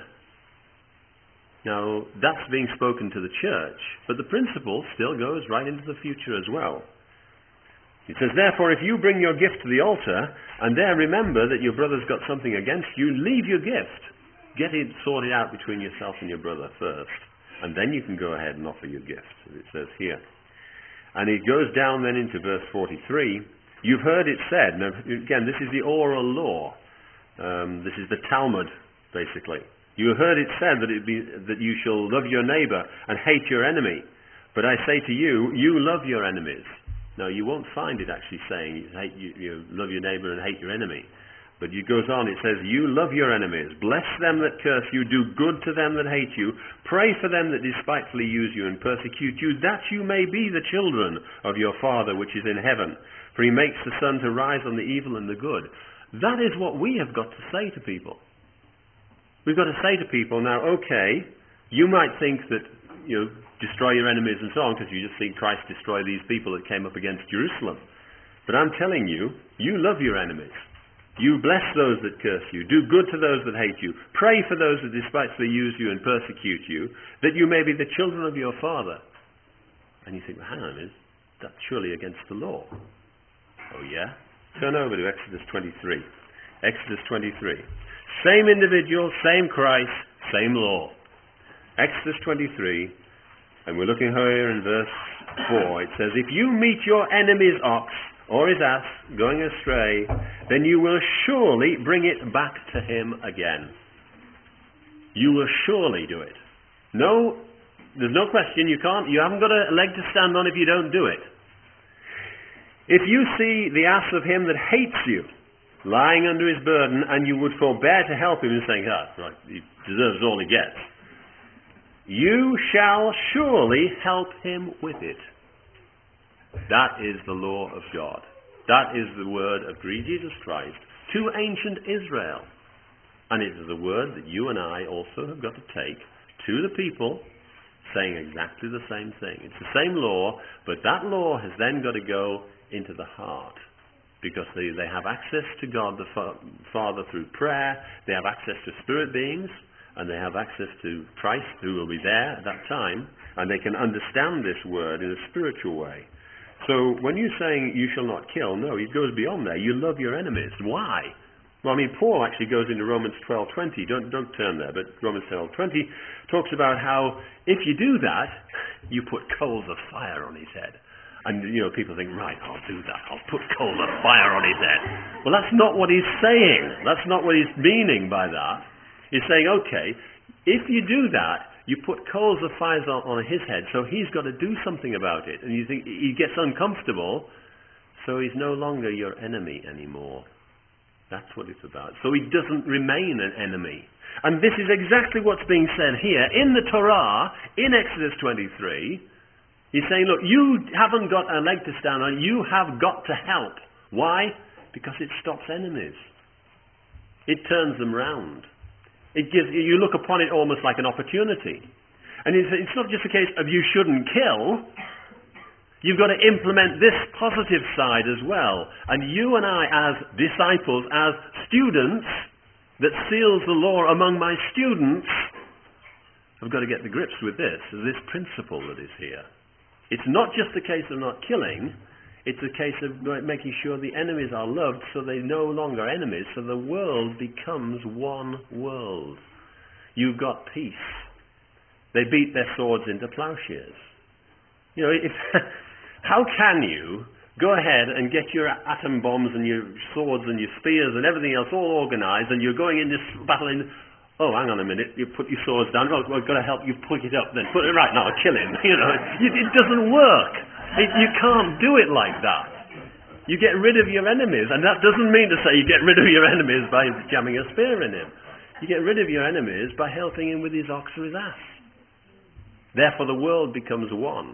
Now, that's being spoken to the church, but the principle still goes right into the future as well. It says, "Therefore, if you bring your gift to the altar, and there remember that your brother's got something against you, leave your gift. Get it sorted out between yourself and your brother first, and then you can go ahead and offer your gift," as it says here. And it goes down then into verse 43. "You've heard it said," now again, this is the oral law. This is the Talmud, basically. "You heard it said that you shall love your neighbor and hate your enemy. But I say to you, you love your enemies." Now, you won't find it actually saying you love your neighbor and hate your enemy. But it goes on, it says, "You love your enemies. Bless them that curse you. Do good to them that hate you. Pray for them that despitefully use you and persecute you, that you may be the children of your Father which is in heaven. For he makes the sun to rise on the evil and the good." That is what we have got to say to people. We've got to say to people, now, okay, you might think that, destroy your enemies and so on, because you just see Christ destroy these people that came up against Jerusalem. But I'm telling you, you love your enemies. You bless those that curse you. Do good to those that hate you. Pray for those that despitefully use you and persecute you, that you may be the children of your Father. And you think, well, hang on a minute, that's surely against the law. Oh yeah? Turn over to Exodus 23. Exodus 23. Same individual, same Christ, same law. Exodus 23, and we're looking here in verse 4. It says, "If you meet your enemy's ox or his ass going astray, then you will surely bring it back to him again." You will surely do it. No, there's no question. You haven't got a leg to stand on if you don't do it. "If you see the ass of him that hates you lying under his burden, and you would forbear to help him," and saying, right, he deserves all he gets, "you shall surely help him with it." That is the law of God. That is the word of Jesus Christ to ancient Israel. And it is the word that you and I also have got to take to the people, saying exactly the same thing. It's the same law, but that law has then got to go into the heart, because they have access to God the Father through prayer, they have access to spirit beings, and they have access to Christ who will be there at that time, and they can understand this word in a spiritual way. So when you're saying you shall not kill, no, it goes beyond there. You love your enemies. Why? Well, Paul actually goes into Romans 12:20. Don't turn there, but Romans 12:20 talks about how if you do that, you put coals of fire on his head. And, people think, right, I'll do that. I'll put coals of fire on his head. Well, that's not what he's saying. That's not what he's meaning by that. He's saying, okay, if you do that, you put coals of fire on his head, so he's got to do something about it. And you think he gets uncomfortable, so he's no longer your enemy anymore. That's what it's about. So he doesn't remain an enemy. And this is exactly what's being said here in the Torah, in Exodus 23. He's saying, look, you haven't got a leg to stand on, you have got to help. Why? Because it stops enemies. It turns them round. You look upon it almost like an opportunity. And it's not just a case of you shouldn't kill. You've got to implement this positive side as well. And you and I, as disciples, as students, that seals the law among my students, have got to get the grips with this principle that is here. It's not just a case of not killing, it's a case of making sure the enemies are loved so they're no longer enemies, so the world becomes one world. You've got peace. They beat their swords into plowshares. How can you Go ahead and get your atom bombs and your swords and your spears and everything else all organized, and you're going in this battle in... Oh, hang on a minute, you put your swords down. Oh, I've got to help you pick it up then. Put it right now, kill him. It doesn't work. You can't do it like that. You get rid of your enemies, and that doesn't mean to say you get rid of your enemies by jamming a spear in him. You get rid of your enemies by helping him with his ox or his ass. Therefore the world becomes one.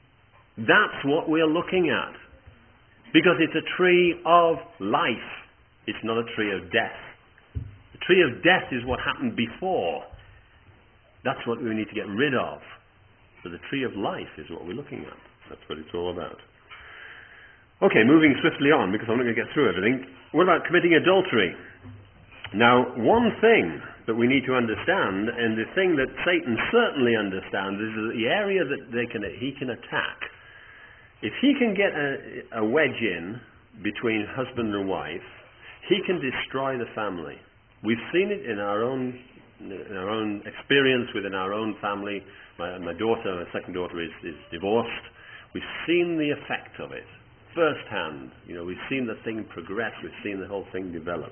That's what we're looking at. Because it's a tree of life. It's not a tree of death. The tree of death is what happened before. That's what we need to get rid of. So the tree of life is what we're looking at. That's what it's all about. Okay, moving swiftly on, because I'm not going to get through everything. What about committing adultery? Now, one thing that we need to understand, and the thing that Satan certainly understands, is the area that he can attack. If he can get a wedge in between husband and wife, he can destroy the family. We've seen it in our own experience within our own family. My second daughter is divorced. We've seen the effect of it firsthand. We've seen the thing progress. We've seen the whole thing develop.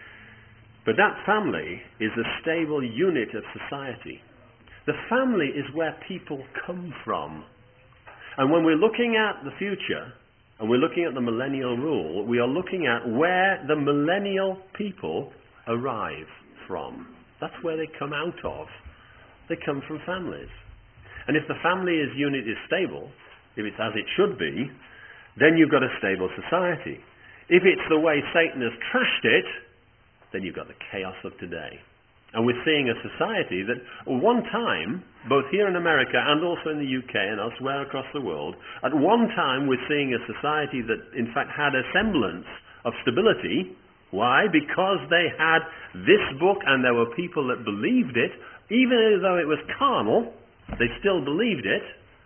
But that family is a stable unit of society. The family is where people come from. And when we're looking at the future, and we're looking at the millennial rule, we are looking at where the millennial people arrive from. That's where they come out of. They come from families. And if the family unit is stable, if it's as it should be, then you've got a stable society. If it's the way Satan has trashed it, then you've got the chaos of today. And we're seeing a society that at one time, both here in America and also in the UK and elsewhere across the world, at one time we're seeing a society that in fact had a semblance of stability. Why? Because they had this book and there were people that believed it, even though it was carnal, they still believed it.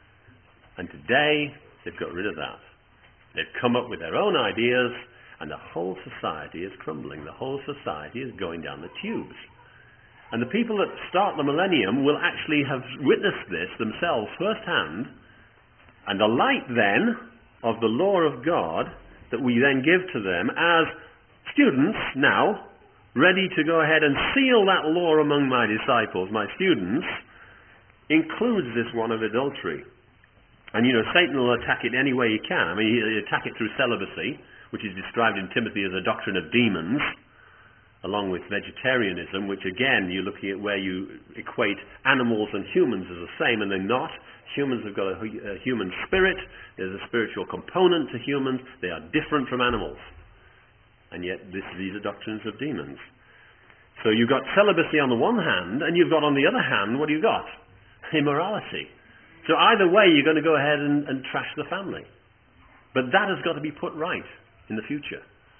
And today, they've got rid of that. They've come up with their own ideas, and the whole society is crumbling. The whole society is going down the tubes. And the people that start the millennium will actually have witnessed this themselves firsthand. And the light then of the law of God that we then give to them as students now, ready to go ahead and seal that law among my disciples, my students, includes this one of adultery. And Satan will attack it any way he can. He'll attack it through celibacy, which is described in Timothy as a doctrine of demons, along with vegetarianism, which again, you're looking at where you equate animals and humans as the same, and they're not. Humans have got a human spirit. There's a spiritual component to humans. They are different from animals. And yet, these are doctrines of demons. So you've got celibacy on the one hand, and you've got on the other hand, what do you got? Immorality. So either way, you're going to go ahead and trash the family. But that has got to be put right in the future.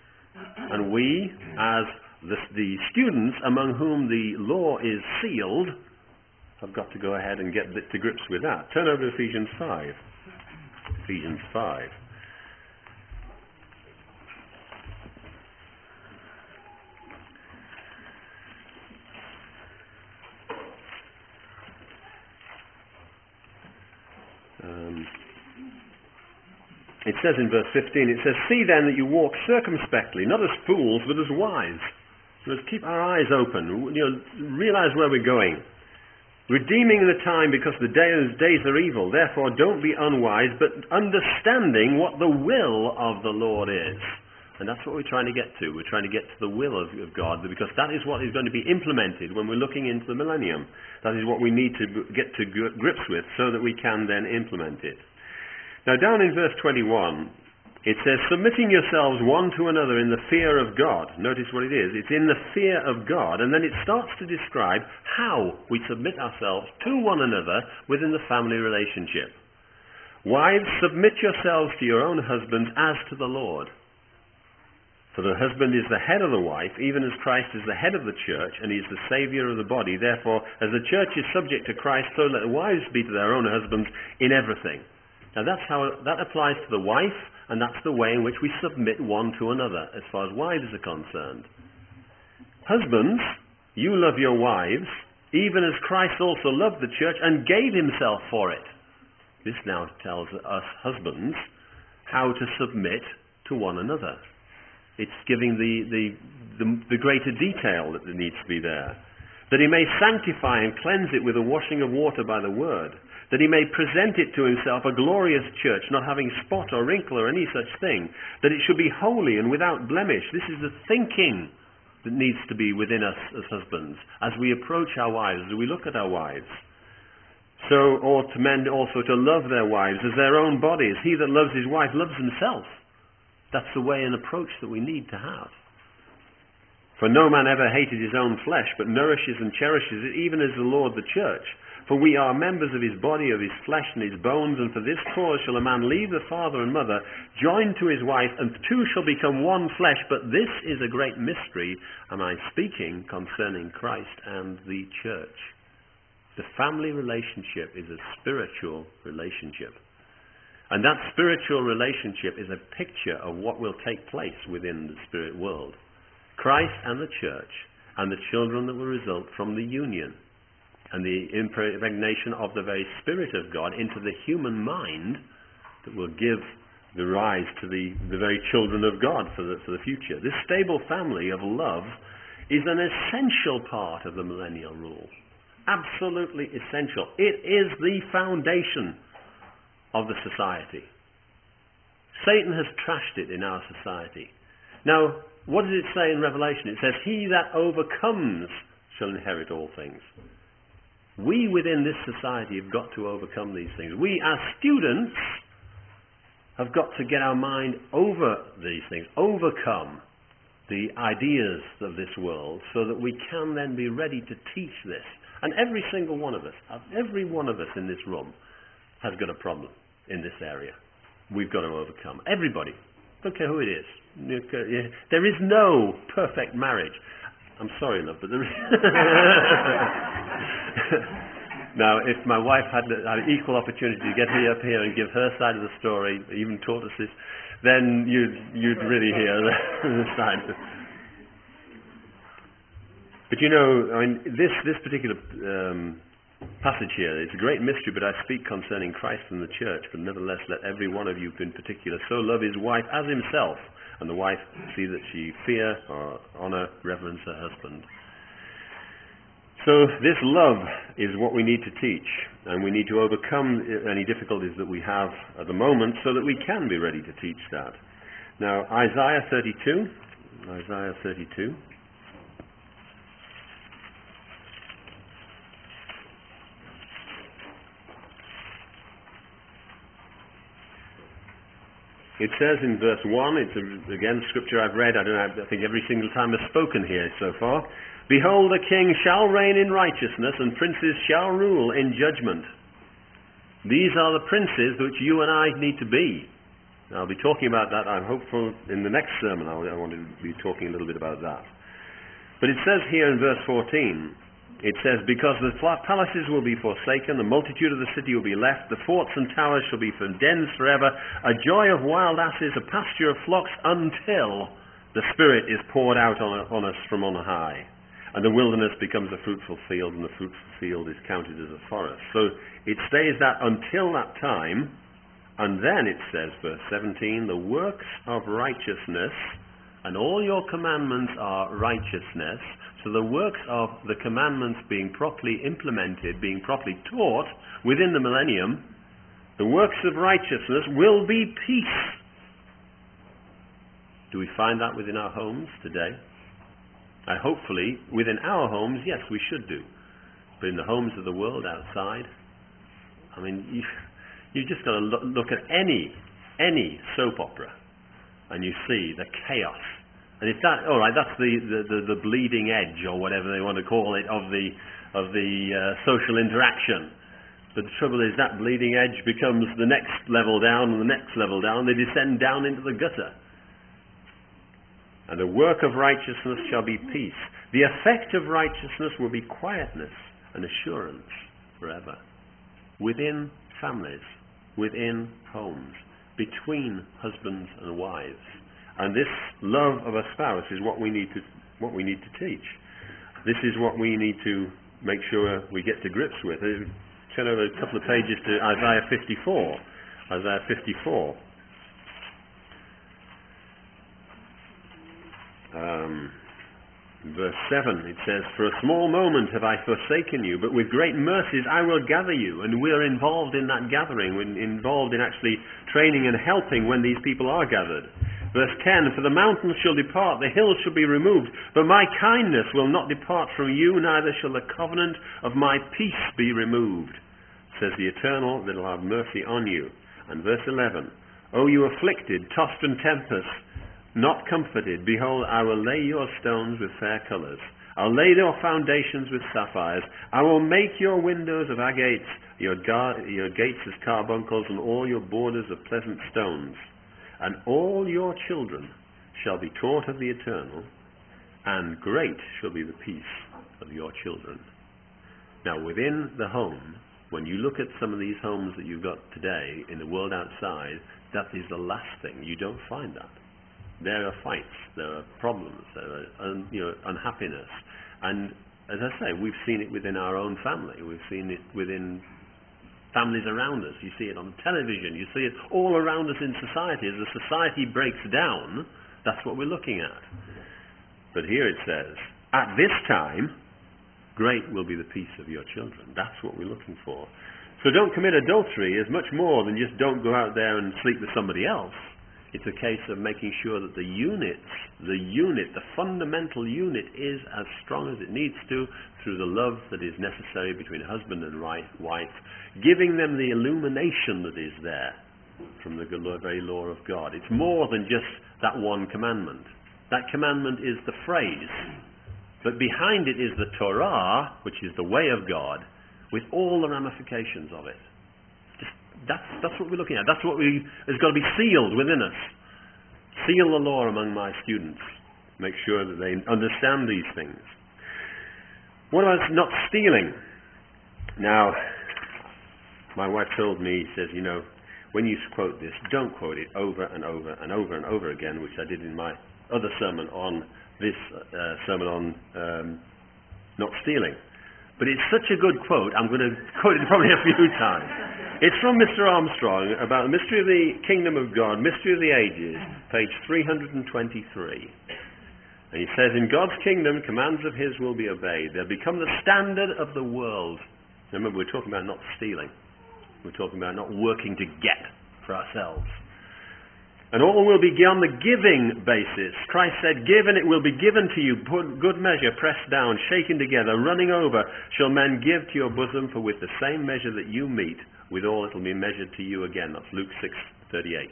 And we, as the students among whom the law is sealed, have got to go ahead and get to grips with that. Turn over to Ephesians 5. Ephesians 5. It says in verse 15, it says, "See then that you walk circumspectly, not as fools, but as wise." Let's keep our eyes open. Realize where we're going. "Redeeming the time, because the days are evil. Therefore don't be unwise, but understanding what the will of the Lord is." And that's what we're trying to get to. We're trying to get to the will of God, because that is what is going to be implemented when we're looking into the millennium. That is what we need to get to grips with so that we can then implement it. Now down in verse 21, it says, "Submitting yourselves one to another in the fear of God." Notice what it is. It's in the fear of God. And then it starts to describe how we submit ourselves to one another within the family relationship. "Wives, submit yourselves to your own husbands as to the Lord. For the husband is the head of the wife, even as Christ is the head of the church, and he is the Saviour of the body. Therefore, as the church is subject to Christ, so let the wives be to their own husbands in everything." Now that applies to the wife, and that's the way in which we submit one to another, as far as wives are concerned. "Husbands, you love your wives, even as Christ also loved the church and gave himself for it." This now tells us husbands how to submit to one another. It's giving the greater detail that needs to be there. That he may sanctify and cleanse it with the washing of water by the word. That he may present it to himself a glorious church, not having spot or wrinkle or any such thing. That it should be holy and without blemish. This is the thinking that needs to be within us as husbands, as we approach our wives, as we look at our wives. So ought men also to love their wives as their own bodies. He that loves his wife loves himself. That's the way and approach that we need to have. For no man ever hated his own flesh, but nourishes and cherishes it, even as the Lord the church. For we are members of his body, of his flesh and his bones, and for this cause shall a man leave the father and mother, join to his wife, and the two shall become one flesh. But this is a great mystery, am I speaking concerning Christ and the church. The family relationship is a spiritual relationship. And that spiritual relationship is a picture of what will take place within the spirit world. Christ and the church, and the children that will result from the union, and the impregnation of the very Spirit of God into the human mind that will give the rise to the very children of God for the future. This stable family of love is an essential part of the millennial rule. Absolutely essential. It is the foundation of the society. Satan has trashed it in our society. Now, what does it say in Revelation? It says, he that overcomes shall inherit all things. We within this society have got to overcome these things. We as students have got to get our mind over these things, overcome the ideas of this world, so that we can then be ready to teach this. And every single one of us in this room has got a problem in this area. We've got to overcome. Everybody. Don't care who it is. There is no perfect marriage. I'm sorry, love, but there is. Now, if my wife had equal opportunity to get up here and give her side of the story, even taught us this, then you'd really hear the side. But you know, I mean, this particular passage here, it's a great mystery, but I speak concerning Christ and the church. But nevertheless, let every one of you in particular so love his wife as himself, and the wife see that she fear or honor, reverence her husband. So this love is what we need to teach, and we need to overcome any difficulties that we have at the moment so that we can be ready to teach that. Now, Isaiah 32. It says in verse 1, it's again scripture I've read, I think every single time I've spoken here so far. Behold, a king shall reign in righteousness, and princes shall rule in judgment. These are the princes which you and I need to be. I'll be talking about that, I'm hopeful, in the next sermon. I want to be talking a little bit about that. But it says here in verse 14, it says, because the palaces will be forsaken, the multitude of the city will be left, the forts and towers shall be for dens forever, a joy of wild asses, a pasture of flocks, until the Spirit is poured out on us from on high. And the wilderness becomes a fruitful field, and the fruitful field is counted as a forest. So it stays that until that time, and then it says, verse 17, the works of righteousness, and all your commandments are righteousness. So the works of the commandments being properly implemented, being properly taught within the millennium, the works of righteousness will be peace. Do we find that within our homes today? Hopefully, within our homes, yes, we should do. But in the homes of the world outside, I mean, you just got to look at any soap opera, and you see the chaos. And if that, all right, that's the bleeding edge, or whatever they want to call it, of the social interaction. But the trouble is that bleeding edge becomes the next level down, and the next level down. They descend down into the gutter. And the work of righteousness shall be peace. The effect of righteousness will be quietness and assurance forever. Within families, within homes, between husbands and wives. And this love of a spouse is what we need to teach. This is what we need to make sure we get to grips with. Turn over a couple of pages to Isaiah 54. Isaiah 54. Verse 7, it says, "For a small moment have I forsaken you, but with great mercies I will gather you." And we're involved in that gathering. We're involved in actually training and helping when these people are gathered. Verse 10, "For the mountains shall depart, the hills shall be removed, but my kindness will not depart from you, neither shall the covenant of my peace be removed, says the Eternal, that will have mercy on you." And verse 11, "O you afflicted, tossed and tempest, not comforted, behold, I will lay your stones with fair colours. I'll lay your foundations with sapphires. I will make your windows of agates, your gates as carbuncles, and all your borders of pleasant stones. And all your children shall be taught of the Eternal, and great shall be the peace of your children." Now, within the home, when you look at some of these homes that you've got today in the world outside, that is the last thing. You don't find that. There are fights, there are problems, there are unhappiness. And as I say, we've seen it within our own family. We've seen it within families around us. You see it on television. You see it all around us in society. As the society breaks down, that's what we're looking at. But here it says, "At this time, great will be the peace of your children." That's what we're looking for. So don't commit adultery is much more than just don't go out there and sleep with somebody else. It's a case of making sure that the fundamental unit is as strong as it needs to, through the love that is necessary between husband and wife, giving them the illumination that is there from the very law of God. It's more than just that one commandment. That commandment is the phrase, but behind it is the Torah, which is the way of God, with all the ramifications of it. That's what we're looking at. That's what has got to be sealed within us. Seal the law among my students. Make sure that they understand these things. What about not stealing? Now, my wife told me, says, when you quote this, don't quote it over and over and over and over again, which I did in my other sermon on this sermon on not stealing. But it's such a good quote, I'm going to quote it probably a few times. It's from Mr. Armstrong about the mystery of the kingdom of God, mystery of the ages, page 323. And he says, "In God's kingdom, commands of his will be obeyed. They'll become the standard of the world." Remember, we're talking about not stealing. We're talking about not working to get for ourselves. "And all will be on the giving basis. Christ said, 'Give and it will be given to you. Put good measure, pressed down, shaken together, running over, shall men give to your bosom, for with the same measure that you meet, withal it will be measured to you again.'" That's Luke 6:38.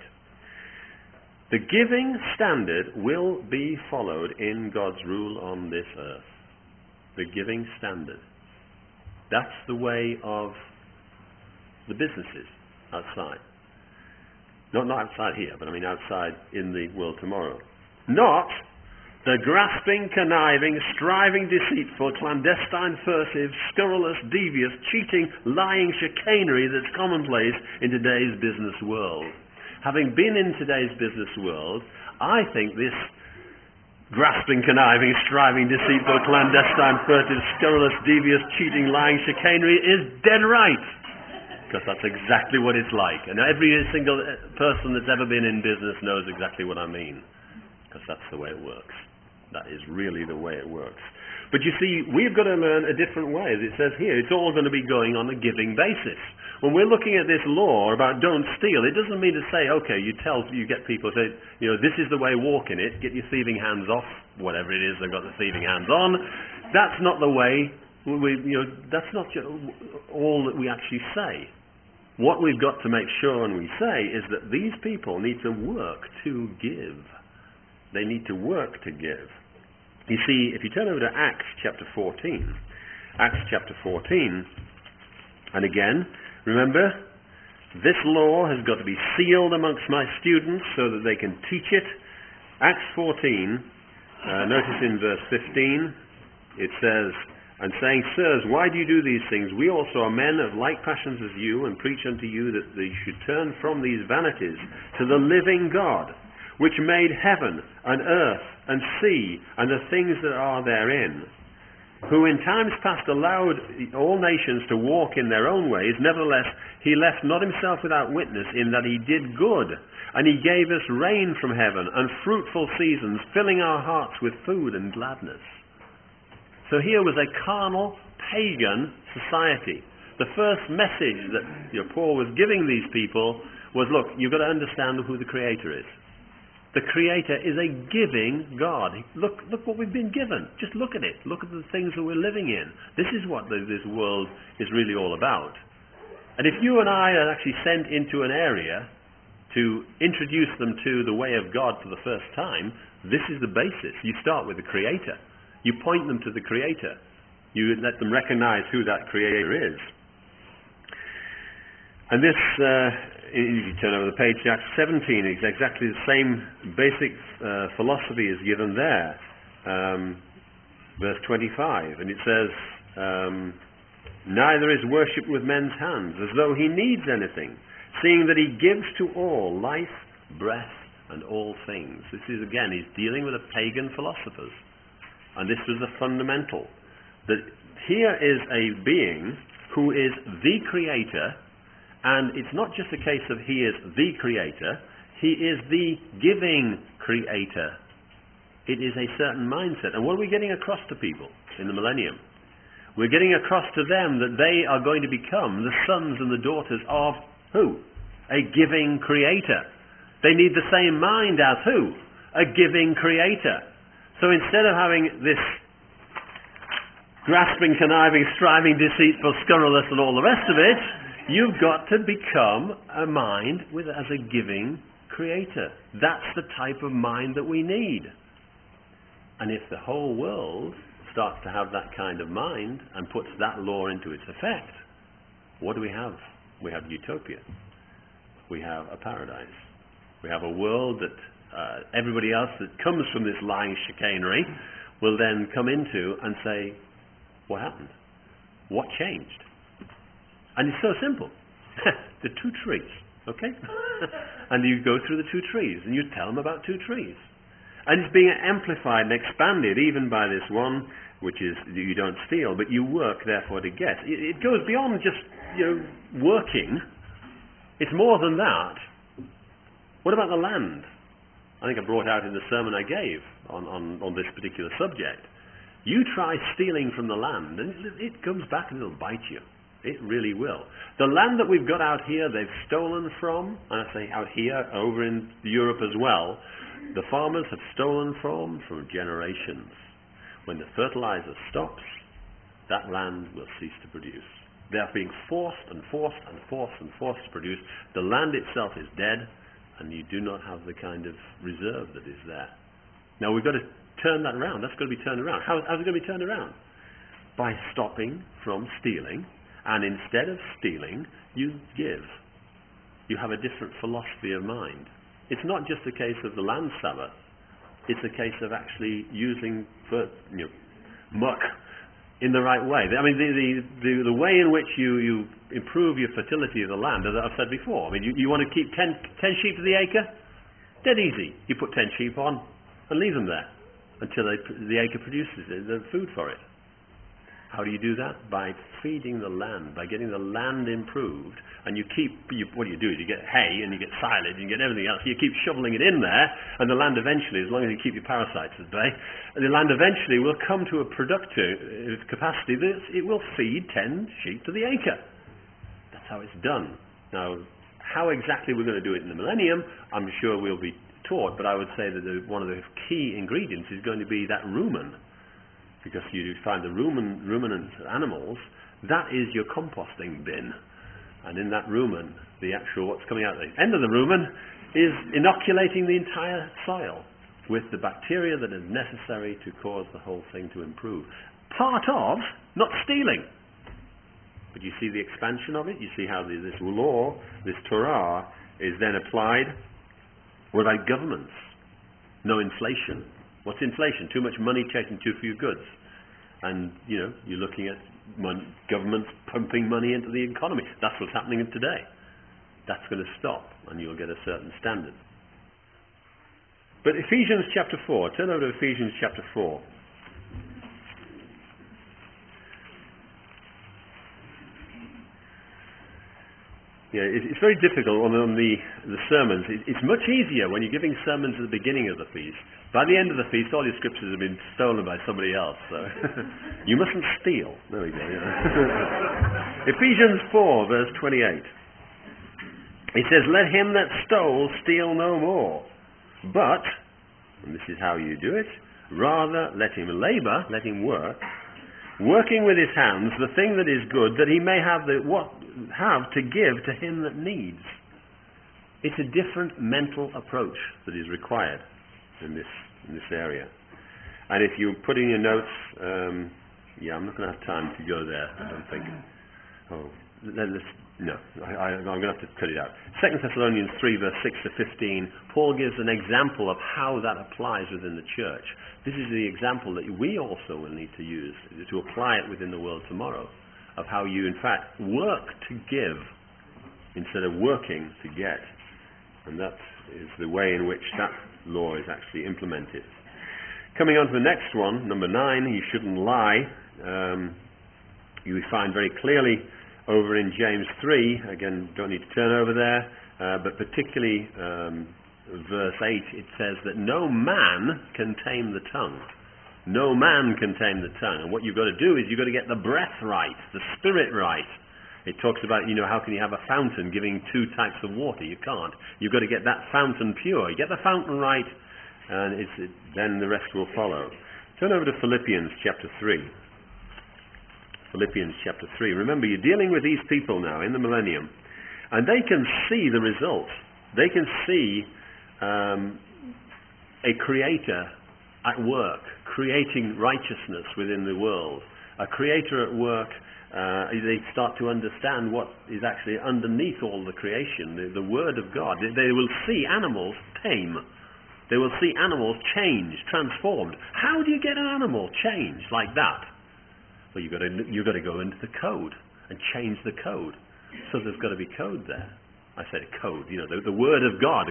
The giving standard will be followed in God's rule on this earth. The giving standard. That's the way of the businesses outside. Not outside here, but I mean outside in the world tomorrow. Not the grasping, conniving, striving, deceitful, clandestine, furtive, scurrilous, devious, cheating, lying chicanery that's commonplace in today's business world. Having been in today's business world, I think this grasping, conniving, striving, deceitful, clandestine, furtive, scurrilous, devious, cheating, lying chicanery is dead right. Because that's exactly what it's like. And every single person that's ever been in business knows exactly what I mean. Because that's the way it works. That is really the way it works. But you see, we've got to learn a different way. As it says here, it's all going to be going on a giving basis. When we're looking at this law about don't steal, it doesn't mean to say, okay, you get people, say, this is the way, walk in it, get your thieving hands off, whatever it is they've got the thieving hands on. That's not the way, that's not all that we actually say. What we've got to make sure and we say is that these people need to work to give. They need to work to give. You see, if you turn over to Acts chapter 14, and again, remember, this law has got to be sealed amongst my students so that they can teach it. Acts 14, notice in verse 15, it says, "And saying, Sirs, why do you do these things? We also are men of like passions as you, and preach unto you that they should turn from these vanities to the living God, which made heaven and earth and sea and the things that are therein." who in times past allowed all nations to walk in their own ways, nevertheless he left not himself without witness in that he did good, and he gave us rain from heaven and fruitful seasons, filling our hearts with food and gladness. So here was a carnal, pagan society. The first message that Paul was giving these people was, look, you've got to understand who the Creator is. The Creator is a giving God. Look what we've been given. Just look at it. Look at the things that we're living in. This is what this world is really all about. And if you and I are actually sent into an area to introduce them to the way of God for the first time, this is the basis. You start with the Creator. You point them to the Creator. You let them recognize who that Creator is. And this, if you turn over the page to Acts 17, it's exactly the same basic philosophy is given there. Verse 25, and it says, neither is worship with men's hands, as though he needs anything, seeing that he gives to all life, breath, and all things. This is, again, he's dealing with the pagan philosophers. And this was the fundamental. That here is a being who is the Creator, and it's not just a case of he is the Creator, he is the giving Creator. It is a certain mindset. And what are we getting across to people in the millennium? We're getting across to them that they are going to become the sons and the daughters of who? A giving Creator. They need the same mind as who? A giving Creator. So instead of having this grasping, conniving, striving, deceitful, scurrilous and all the rest of it, you've got to become a mind as a giving Creator. That's the type of mind that we need. And if the whole world starts to have that kind of mind and puts that law into its effect, what do we have? We have utopia. We have a paradise. We have a world that everybody else that comes from this lying chicanery will then come into and say, what happened? What changed? And it's so simple. The two trees, okay? And you go through the two trees and you tell them about two trees. And it's being amplified and expanded even by this one, which is you don't steal, but you work therefore to get. It goes beyond just working. It's more than that. What about the land? I think I brought out in the sermon I gave on this particular subject. You try stealing from the land, and it comes back and it'll bite you. It really will. The land that we've got out here, they've stolen from, and I say out here, over in Europe as well, the farmers have stolen from generations. When the fertilizer stops, that land will cease to produce. They are being forced and forced and forced and forced to produce. The land itself is dead, and you do not have the kind of reserve that is there. Now we've got to turn that around. That's got to be turned around. How's it going to be turned around? By stopping from stealing, and instead of stealing, you give. You have a different philosophy of mind. It's not just a case of the land Sabbath. It's a case of actually using muck in the right way. I mean, the way in which you improve your fertility of the land, as I've said before. I mean, you want to keep 10 sheep to the acre? Dead easy. You put 10 sheep on and leave them there until the acre produces the food for it. How do you do that? By feeding the land, by getting the land improved. And what you do is you get hay and you get silage and you get everything else. You keep shoveling it in there, and the land eventually, as long as you keep your parasites at bay, the land eventually will come to a productive capacity that it will feed 10 sheep to the acre. That's how it's done. Now, how exactly we're going to do it in the millennium, I'm sure we'll be taught, but I would say that one of the key ingredients is going to be that rumen. Because you find the ruminant animals, that is your composting bin. And in that rumen, the actual what's coming out the end of the rumen is inoculating the entire soil with the bacteria that is necessary to cause the whole thing to improve. Part of not stealing. But you see the expansion of it. You see how this law, this Torah, is then applied. What about governments? No inflation. What's inflation? Too much money chasing too few goods. And, you're looking at governments pumping money into the economy. That's what's happening today. That's going to stop, and you'll get a certain standard. But Ephesians chapter 4. Turn over to Ephesians chapter 4. it's very difficult on the sermons. It's much easier when you're giving sermons at the beginning of the feast. By the end of the feast, all your scriptures have been stolen by somebody else. So you mustn't steal. There we go. Yeah. Ephesians 4, verse 28. It says, "Let him that stole steal no more, but," and this is how you do it, "rather let him labor," let him work, "working with his hands the thing that is good, that he may have to give to him that needs." It's a different mental approach that is required in this area. And if you put in your notes, I'm not going to have time to go there, I don't think. I'm going to have to cut it out. 2 Thessalonians 3, verse 6 to 15, Paul gives an example of how that applies within the church. This is the example that we also will need to use to apply it within the world tomorrow, of how you, in fact, work to give instead of working to get. And that is the way in which that law is actually implemented. Coming on to the next one, number 9, you shouldn't lie. You find very clearly over in James 3, again, don't need to turn over there, but particularly verse 8, it says that no man can tame the tongue. No man can tame the tongue. And what you've got to do is you've got to get the breath right, the spirit right. It talks about, how can you have a fountain giving 2 types of water? You can't. You've got to get that fountain pure. You get the fountain right, and then the rest will follow. Turn over to Philippians chapter 3. Philippians chapter 3. Remember, you're dealing with these people now in the millennium, and they can see the results. They can see a creator at work, creating righteousness within the world. A creator at work, they start to understand what is actually underneath all the creation, the Word of God. They will see animals tame. They will see animals changed, transformed. How do you get an animal changed like that? Well, you've got to go into the code and change the code. So there's got to be code there. I said code. The Word of God,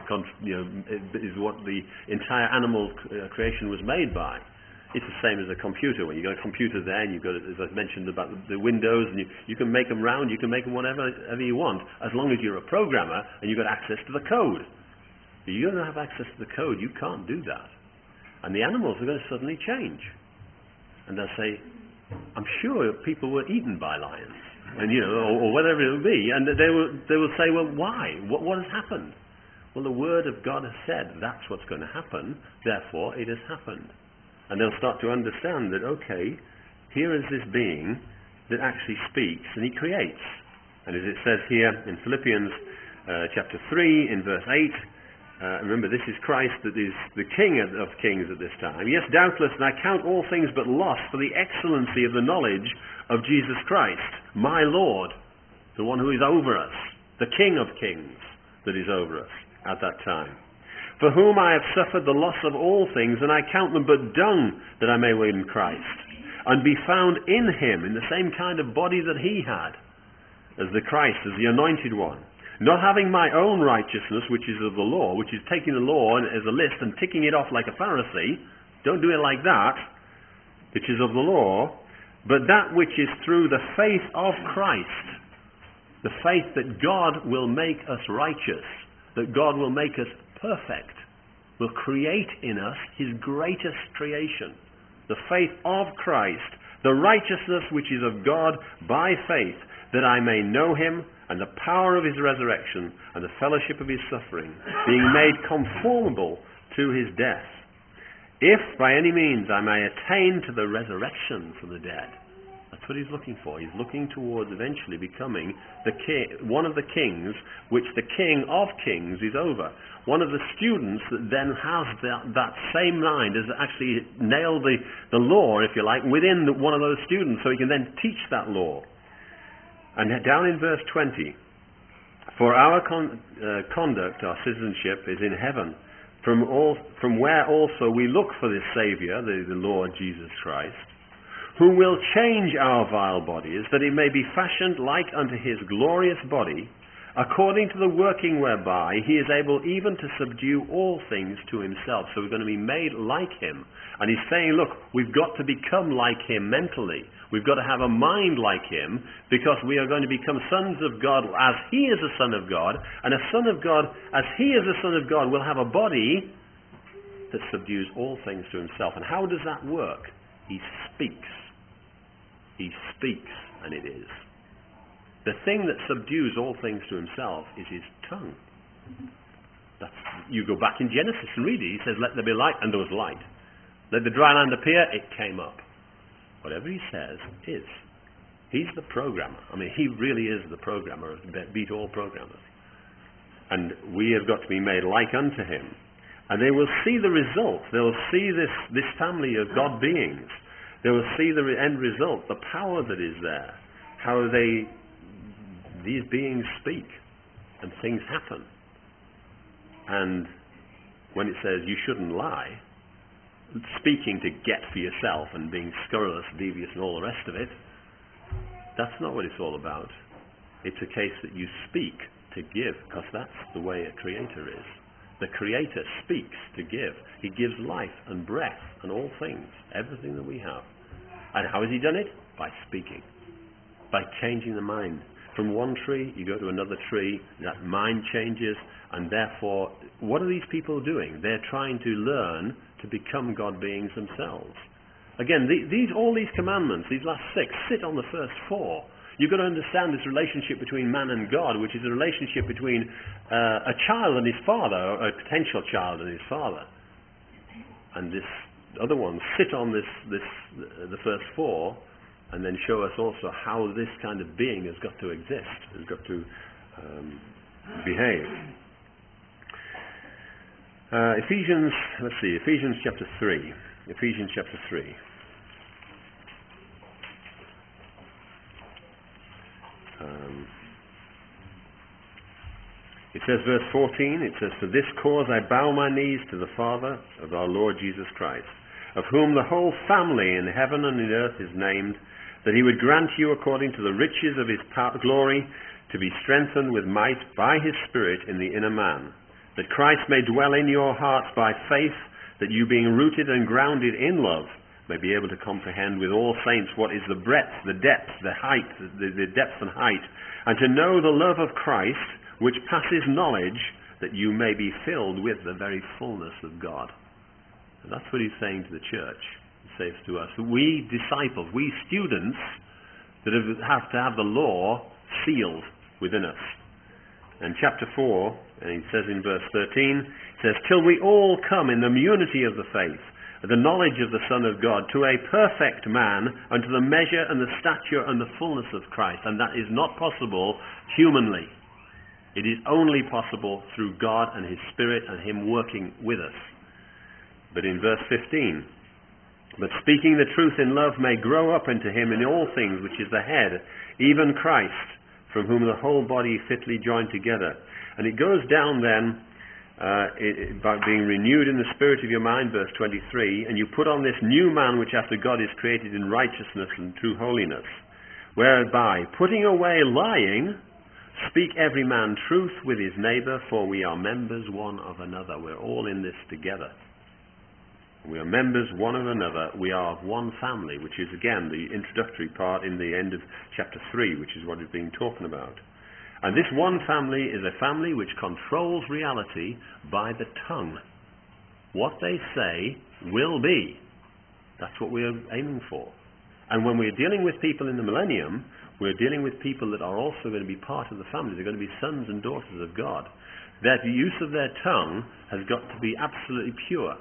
is what the entire animal creation was made by. It's the same as a computer. When you've got a computer there, and you've got, as I've mentioned about the windows, and you can make them round, you can make them whatever you want, as long as you're a programmer and you've got access to the code. If you don't have access to the code, you can't do that. And the animals are going to suddenly change. And they'll say, I'm sure people were eaten by lions, and or whatever it will be, and they will say, well, why? What has happened? Well, the Word of God has said that's what's going to happen, therefore it has happened. And they'll start to understand that, okay, here is this being that actually speaks and he creates. And as it says here in Philippians chapter 3 in verse 8, remember, this is Christ that is the King of kings at this time. Yes, doubtless, and I count all things but loss for the excellency of the knowledge of Jesus Christ, my Lord, the one who is over us, the King of kings that is over us at that time. For whom I have suffered the loss of all things, and I count them but dung, that I may win Christ, and be found in him, in the same kind of body that he had, as the Christ, as the anointed one. Not having my own righteousness, which is of the law, which is taking the law as a list and ticking it off like a Pharisee. Don't do it like that, which is of the law, but that which is through the faith of Christ. The faith that God will make us righteous, that God will make us perfect, will create in us his greatest creation. The faith of Christ, the righteousness which is of God by faith, that I may know him and the power of his resurrection and the fellowship of his suffering, being made conformable to his death, if by any means I may attain to the resurrection from the dead. That's what he's looking for. He's looking towards eventually becoming the king, one of the kings which the King of kings is over. One of the students that then has that same mind, has actually nailed the law, if you like, within one of those students, so he can then teach that law. And down in verse 20, for our conduct, our citizenship, is in heaven, from where also we look for this Saviour, the Lord Jesus Christ, who will change our vile bodies, that it may be fashioned like unto his glorious body, according to the working whereby he is able even to subdue all things to himself. So we're going to be made like him. And he's saying, look, we've got to become like him mentally. We've got to have a mind like him, because we are going to become sons of God as he is a son of God. And a son of God, as he is a son of God, will have a body that subdues all things to himself. And how does that work? He speaks. He speaks, and it is. The thing that subdues all things to himself is his tongue. You go back in Genesis and read it. He says, let there be light, and there was light. Let the dry land appear, it came up. Whatever he says is. He's the programmer. I mean, he really is the programmer, beat all programmers. And we have got to be made like unto him. And they will see the result. They will see this family of God beings. They will see the end result, the power that is there. How these beings speak and things happen. And when it says you shouldn't lie, speaking to get for yourself and being scurrilous, devious and all the rest of it, that's not what it's all about. It's a case that you speak to give, because that's the way a creator is. The creator speaks to give. He gives life and breath and all things, everything that we have. And how has he done it? By speaking. By changing the mind. From one tree, you go to another tree, that mind changes, and therefore, what are these people doing? They're trying to learn to become God beings themselves. Again, all these commandments, these last 6, sit on the first 4. You've got to understand this relationship between man and God, which is a relationship between a child and his father, or a potential child and his father. And this other one sit on the first 4, and then show us also how this kind of being has got to exist, has got to behave. Ephesians chapter 3. Ephesians chapter 3. It says, verse 14, it says, "For this cause I bow my knees to the Father of our Lord Jesus Christ, of whom the whole family in heaven and in earth is named, that he would grant you according to the riches of his glory to be strengthened with might by his Spirit in the inner man, that Christ may dwell in your hearts by faith, that you being rooted and grounded in love may be able to comprehend with all saints what is the breadth, the depth, the height, the depth and height, and to know the love of Christ, which passes knowledge, that you may be filled with the very fullness of God." And that's what he's saying to the church. He says to us, we disciples, we students, that have to have the law sealed within us. And chapter 4, and he says in verse 13, it says, "Till we all come in the unity of the faith, the knowledge of the Son of God, to a perfect man, unto the measure and the stature and the fullness of Christ." And that is not possible humanly. It is only possible through God and his Spirit and him working with us. But in verse 15, "But speaking the truth in love may grow up into him in all things, which is the head, even Christ, from whom the whole body fitly joined together." And it goes down then, by being renewed in the spirit of your mind, verse 23, "And you put on this new man, which after God is created in righteousness and true holiness, whereby, putting away lying, speak every man truth with his neighbour, for we are members one of another." We're all in this together. We are members one of another. We are of one family, which is again the introductory part in the end of chapter 3, which is what is being talked about. And this one family is a family which controls reality by the tongue. What they say will be. That's what we are aiming for. And when we're dealing with people in the millennium, we're dealing with people that are also going to be part of the family. They're going to be sons and daughters of God. That the use of their tongue has got to be absolutely pure.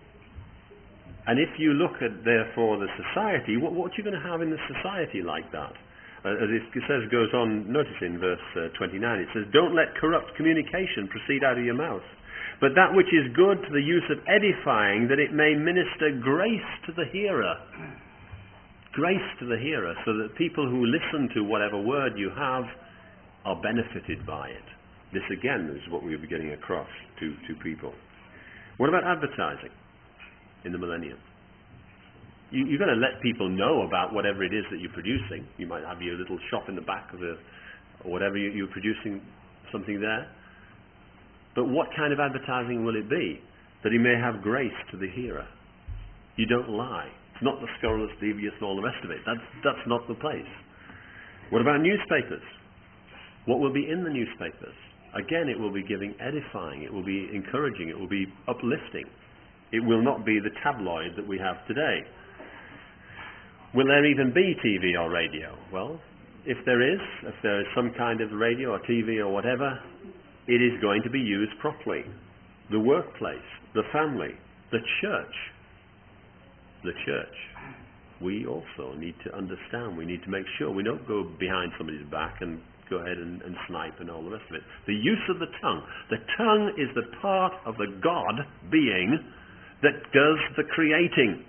And if you look at, therefore, the society, what are you going to have in the society like that? As it says, goes on, notice in verse 29, it says, "Don't let corrupt communication proceed out of your mouth, but that which is good to the use of edifying, that it may minister grace to the hearer." Grace to the hearer, so that people who listen to whatever word you have are benefited by it. This, again, is what we'll be getting across to people. What about advertising in the millennium? You've got to let people know about whatever it is that you're producing. You might have your little shop in the back of or whatever you're producing something there. But what kind of advertising will it be? That he may have grace to the hearer. You don't lie. It's not the scurrilous, devious, and all the rest of it. That's not the place. What about newspapers? What will be in the newspapers? Again, it will be giving edifying. It will be encouraging. It will be uplifting. It will not be the tabloid that we have today. Will there even be TV or radio? Well, if there is some kind of radio or TV or whatever, it is going to be used properly. The workplace, the family, the church. The church. We also need to understand, we need to make sure we don't go behind somebody's back and go ahead and snipe and all the rest of it. The use of the tongue. The tongue is the part of the God being that does the creating.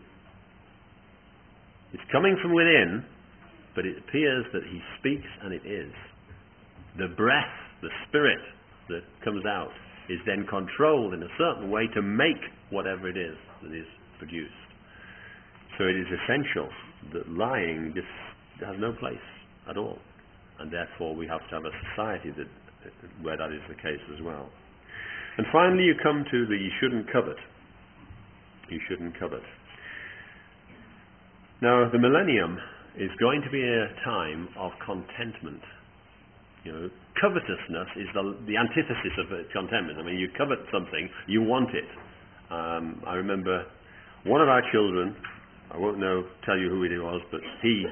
It's coming from within, but it appears that he speaks and it is. The breath, the spirit that comes out is then controlled in a certain way to make whatever it is that is produced. So it is essential that lying just has no place at all. And therefore we have to have a society where that is the case as well. And finally you come to the you shouldn't covet. You shouldn't covet. Now the millennium is going to be a time of contentment. You know, covetousness is the antithesis of contentment. I mean, you covet something, you want it. I remember one of our children, I won't tell you who it was, but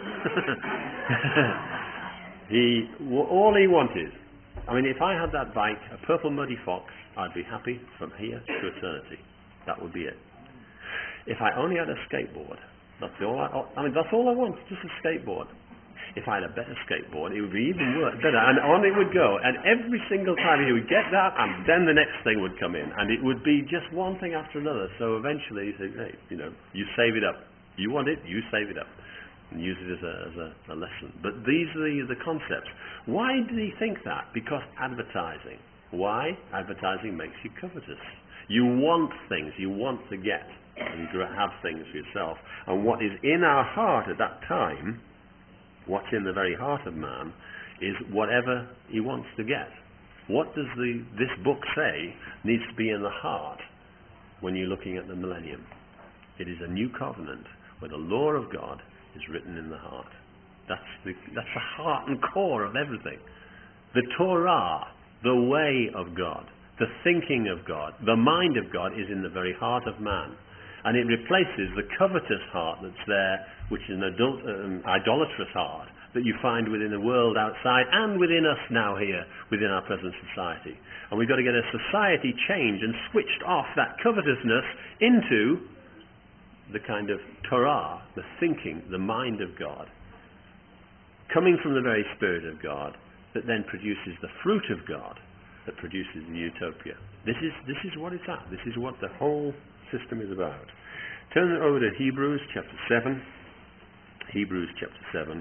all he wanted, I mean, if I had that bike, a purple Muddy Fox, I'd be happy from here to eternity. That would be it. If I only had a skateboard, that's all I want, just a skateboard. If I had a better skateboard, it would be even better, and on it would go, and every single time he would get that, and then the next thing would come in, and it would be just one thing after another. So eventually, you say, hey, you save it up. You want it, you save it up, and use it as a lesson. But these are the concepts. Why did he think that? Because advertising. Why? Advertising makes you covetous. You want things, you want to get, and have things for yourself. And what is in our heart at that time, what's in the very heart of man, is whatever he wants to get. What does this book say needs to be in the heart when you're looking at the millennium? It is a new covenant where the law of God is written in the heart. That's the heart and core of everything. The Torah, the way of God, the thinking of God, the mind of God is in the very heart of man. And it replaces the covetous heart that's there, which is an idolatrous heart that you find within the world outside and within us now here, within our present society. And we've got to get a society changed and switched off that covetousness into the kind of Torah, the thinking, the mind of God, coming from the very Spirit of God, that then produces the fruit of God, that produces the utopia. This is what it's at. This is what the whole system is about. Turn over to Hebrews chapter 7. Hebrews chapter 7.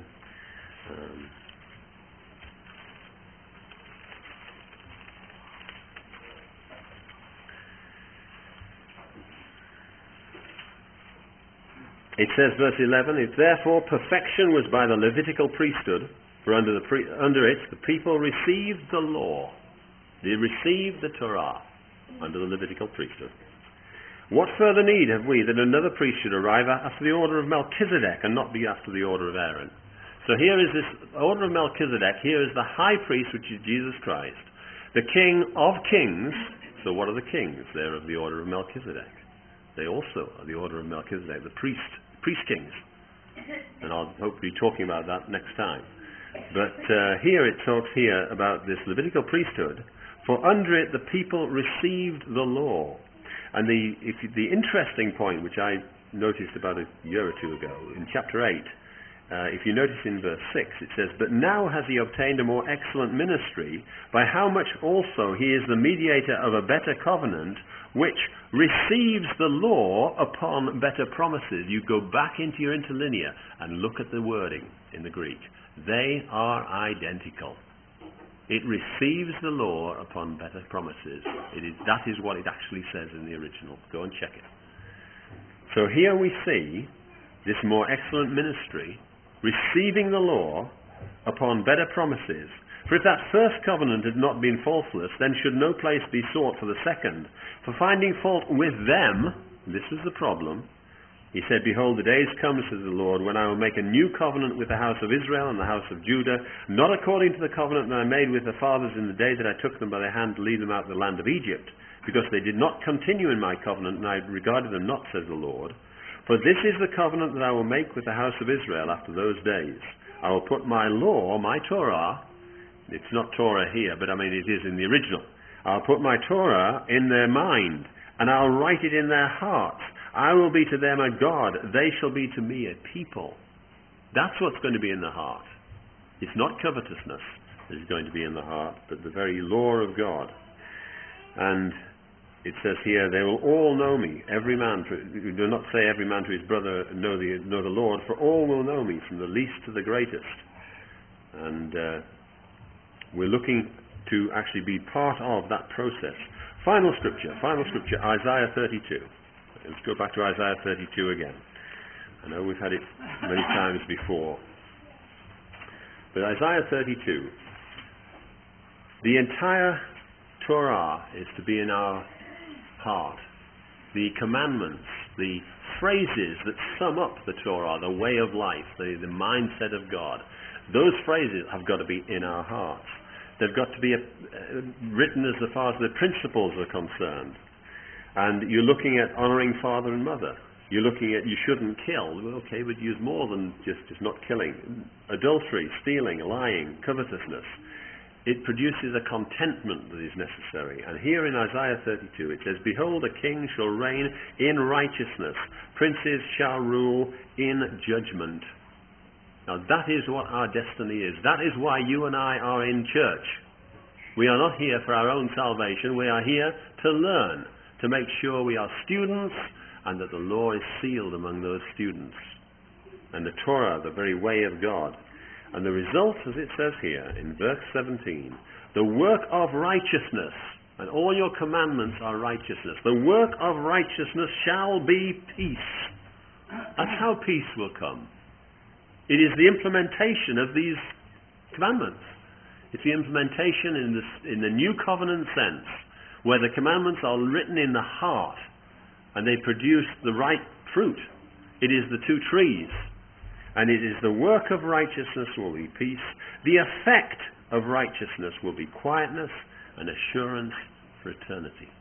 It says, verse 11, if therefore perfection was by the Levitical priesthood, for under it the people received the law. They received the Torah under the Levitical priesthood. What further need have we that another priest should arrive after the order of Melchizedek and not be after the order of Aaron? So here is this order of Melchizedek. Here is the high priest, which is Jesus Christ, the King of kings. So what are the kings? They're of the order of Melchizedek. They also are the order of Melchizedek, the priest kings. And I'll hope be talking about that next time. But here it talks here about this Levitical priesthood. For under it the people received the law. And the interesting point, which I noticed about a year or two ago, in chapter 8, if you notice in verse 6, it says, but now has he obtained a more excellent ministry, by how much also he is the mediator of a better covenant, which receives the law upon better promises. You go back into your interlinear and look at the wording in the Greek. They are identical. It receives the law upon better promises. That is what it actually says in the original. Go and check it. So here we see this more excellent ministry receiving the law upon better promises, For if that first covenant had not been faultless, then should no place be sought for the second. For finding fault with them, this is the problem, he said, Behold, the days come, says the Lord, when I will make a new covenant with the house of Israel and the house of Judah, not according to the covenant that I made with the fathers in the day that I took them by the hand to lead them out of the land of Egypt, because they did not continue in my covenant, and I regarded them not, says the Lord. For this is the covenant that I will make with the house of Israel after those days. I will put my law, my Torah, it's not Torah here, but it is in the original. I'll put my Torah in their mind, and I'll write it in their hearts. I will be to them a God. They shall be to me a people. That's what's going to be in the heart. It's not covetousness that is going to be in the heart, but the very law of God. And it says here, they will all know me. Every man, do not say every man to his brother, know the Lord, for all will know me, from the least to the greatest. And we're looking to actually be part of that process. Final scripture, Isaiah 32. Let's go back to Isaiah 32 again. I know we've had it many times before. But Isaiah 32, the entire Torah is to be in our heart. The commandments, the phrases that sum up the Torah, the way of life, the mindset of God, those phrases have got to be in our hearts. They've got to be written as far as the principles are concerned. And you're looking at honouring father and mother. You're looking at you shouldn't kill. Well, okay, but use more than just not killing. Adultery, stealing, lying, covetousness. It produces a contentment that is necessary. And here in Isaiah 32 it says, Behold, a king shall reign in righteousness. Princes shall rule in judgment. Now that is what our destiny is. That is why you and I are in church. We are not here for our own salvation. We are here to learn, to make sure we are students and that the law is sealed among those students. And the Torah, the very way of God. And the result, as it says here in verse 17, the work of righteousness, and all your commandments are righteousness. The work of righteousness shall be peace. That's how peace will come. It is the implementation of these commandments. It's the implementation in the new covenant sense, where the commandments are written in the heart and they produce the right fruit. It is the two trees. And it is the work of righteousness will be peace. The effect of righteousness will be quietness and assurance for eternity.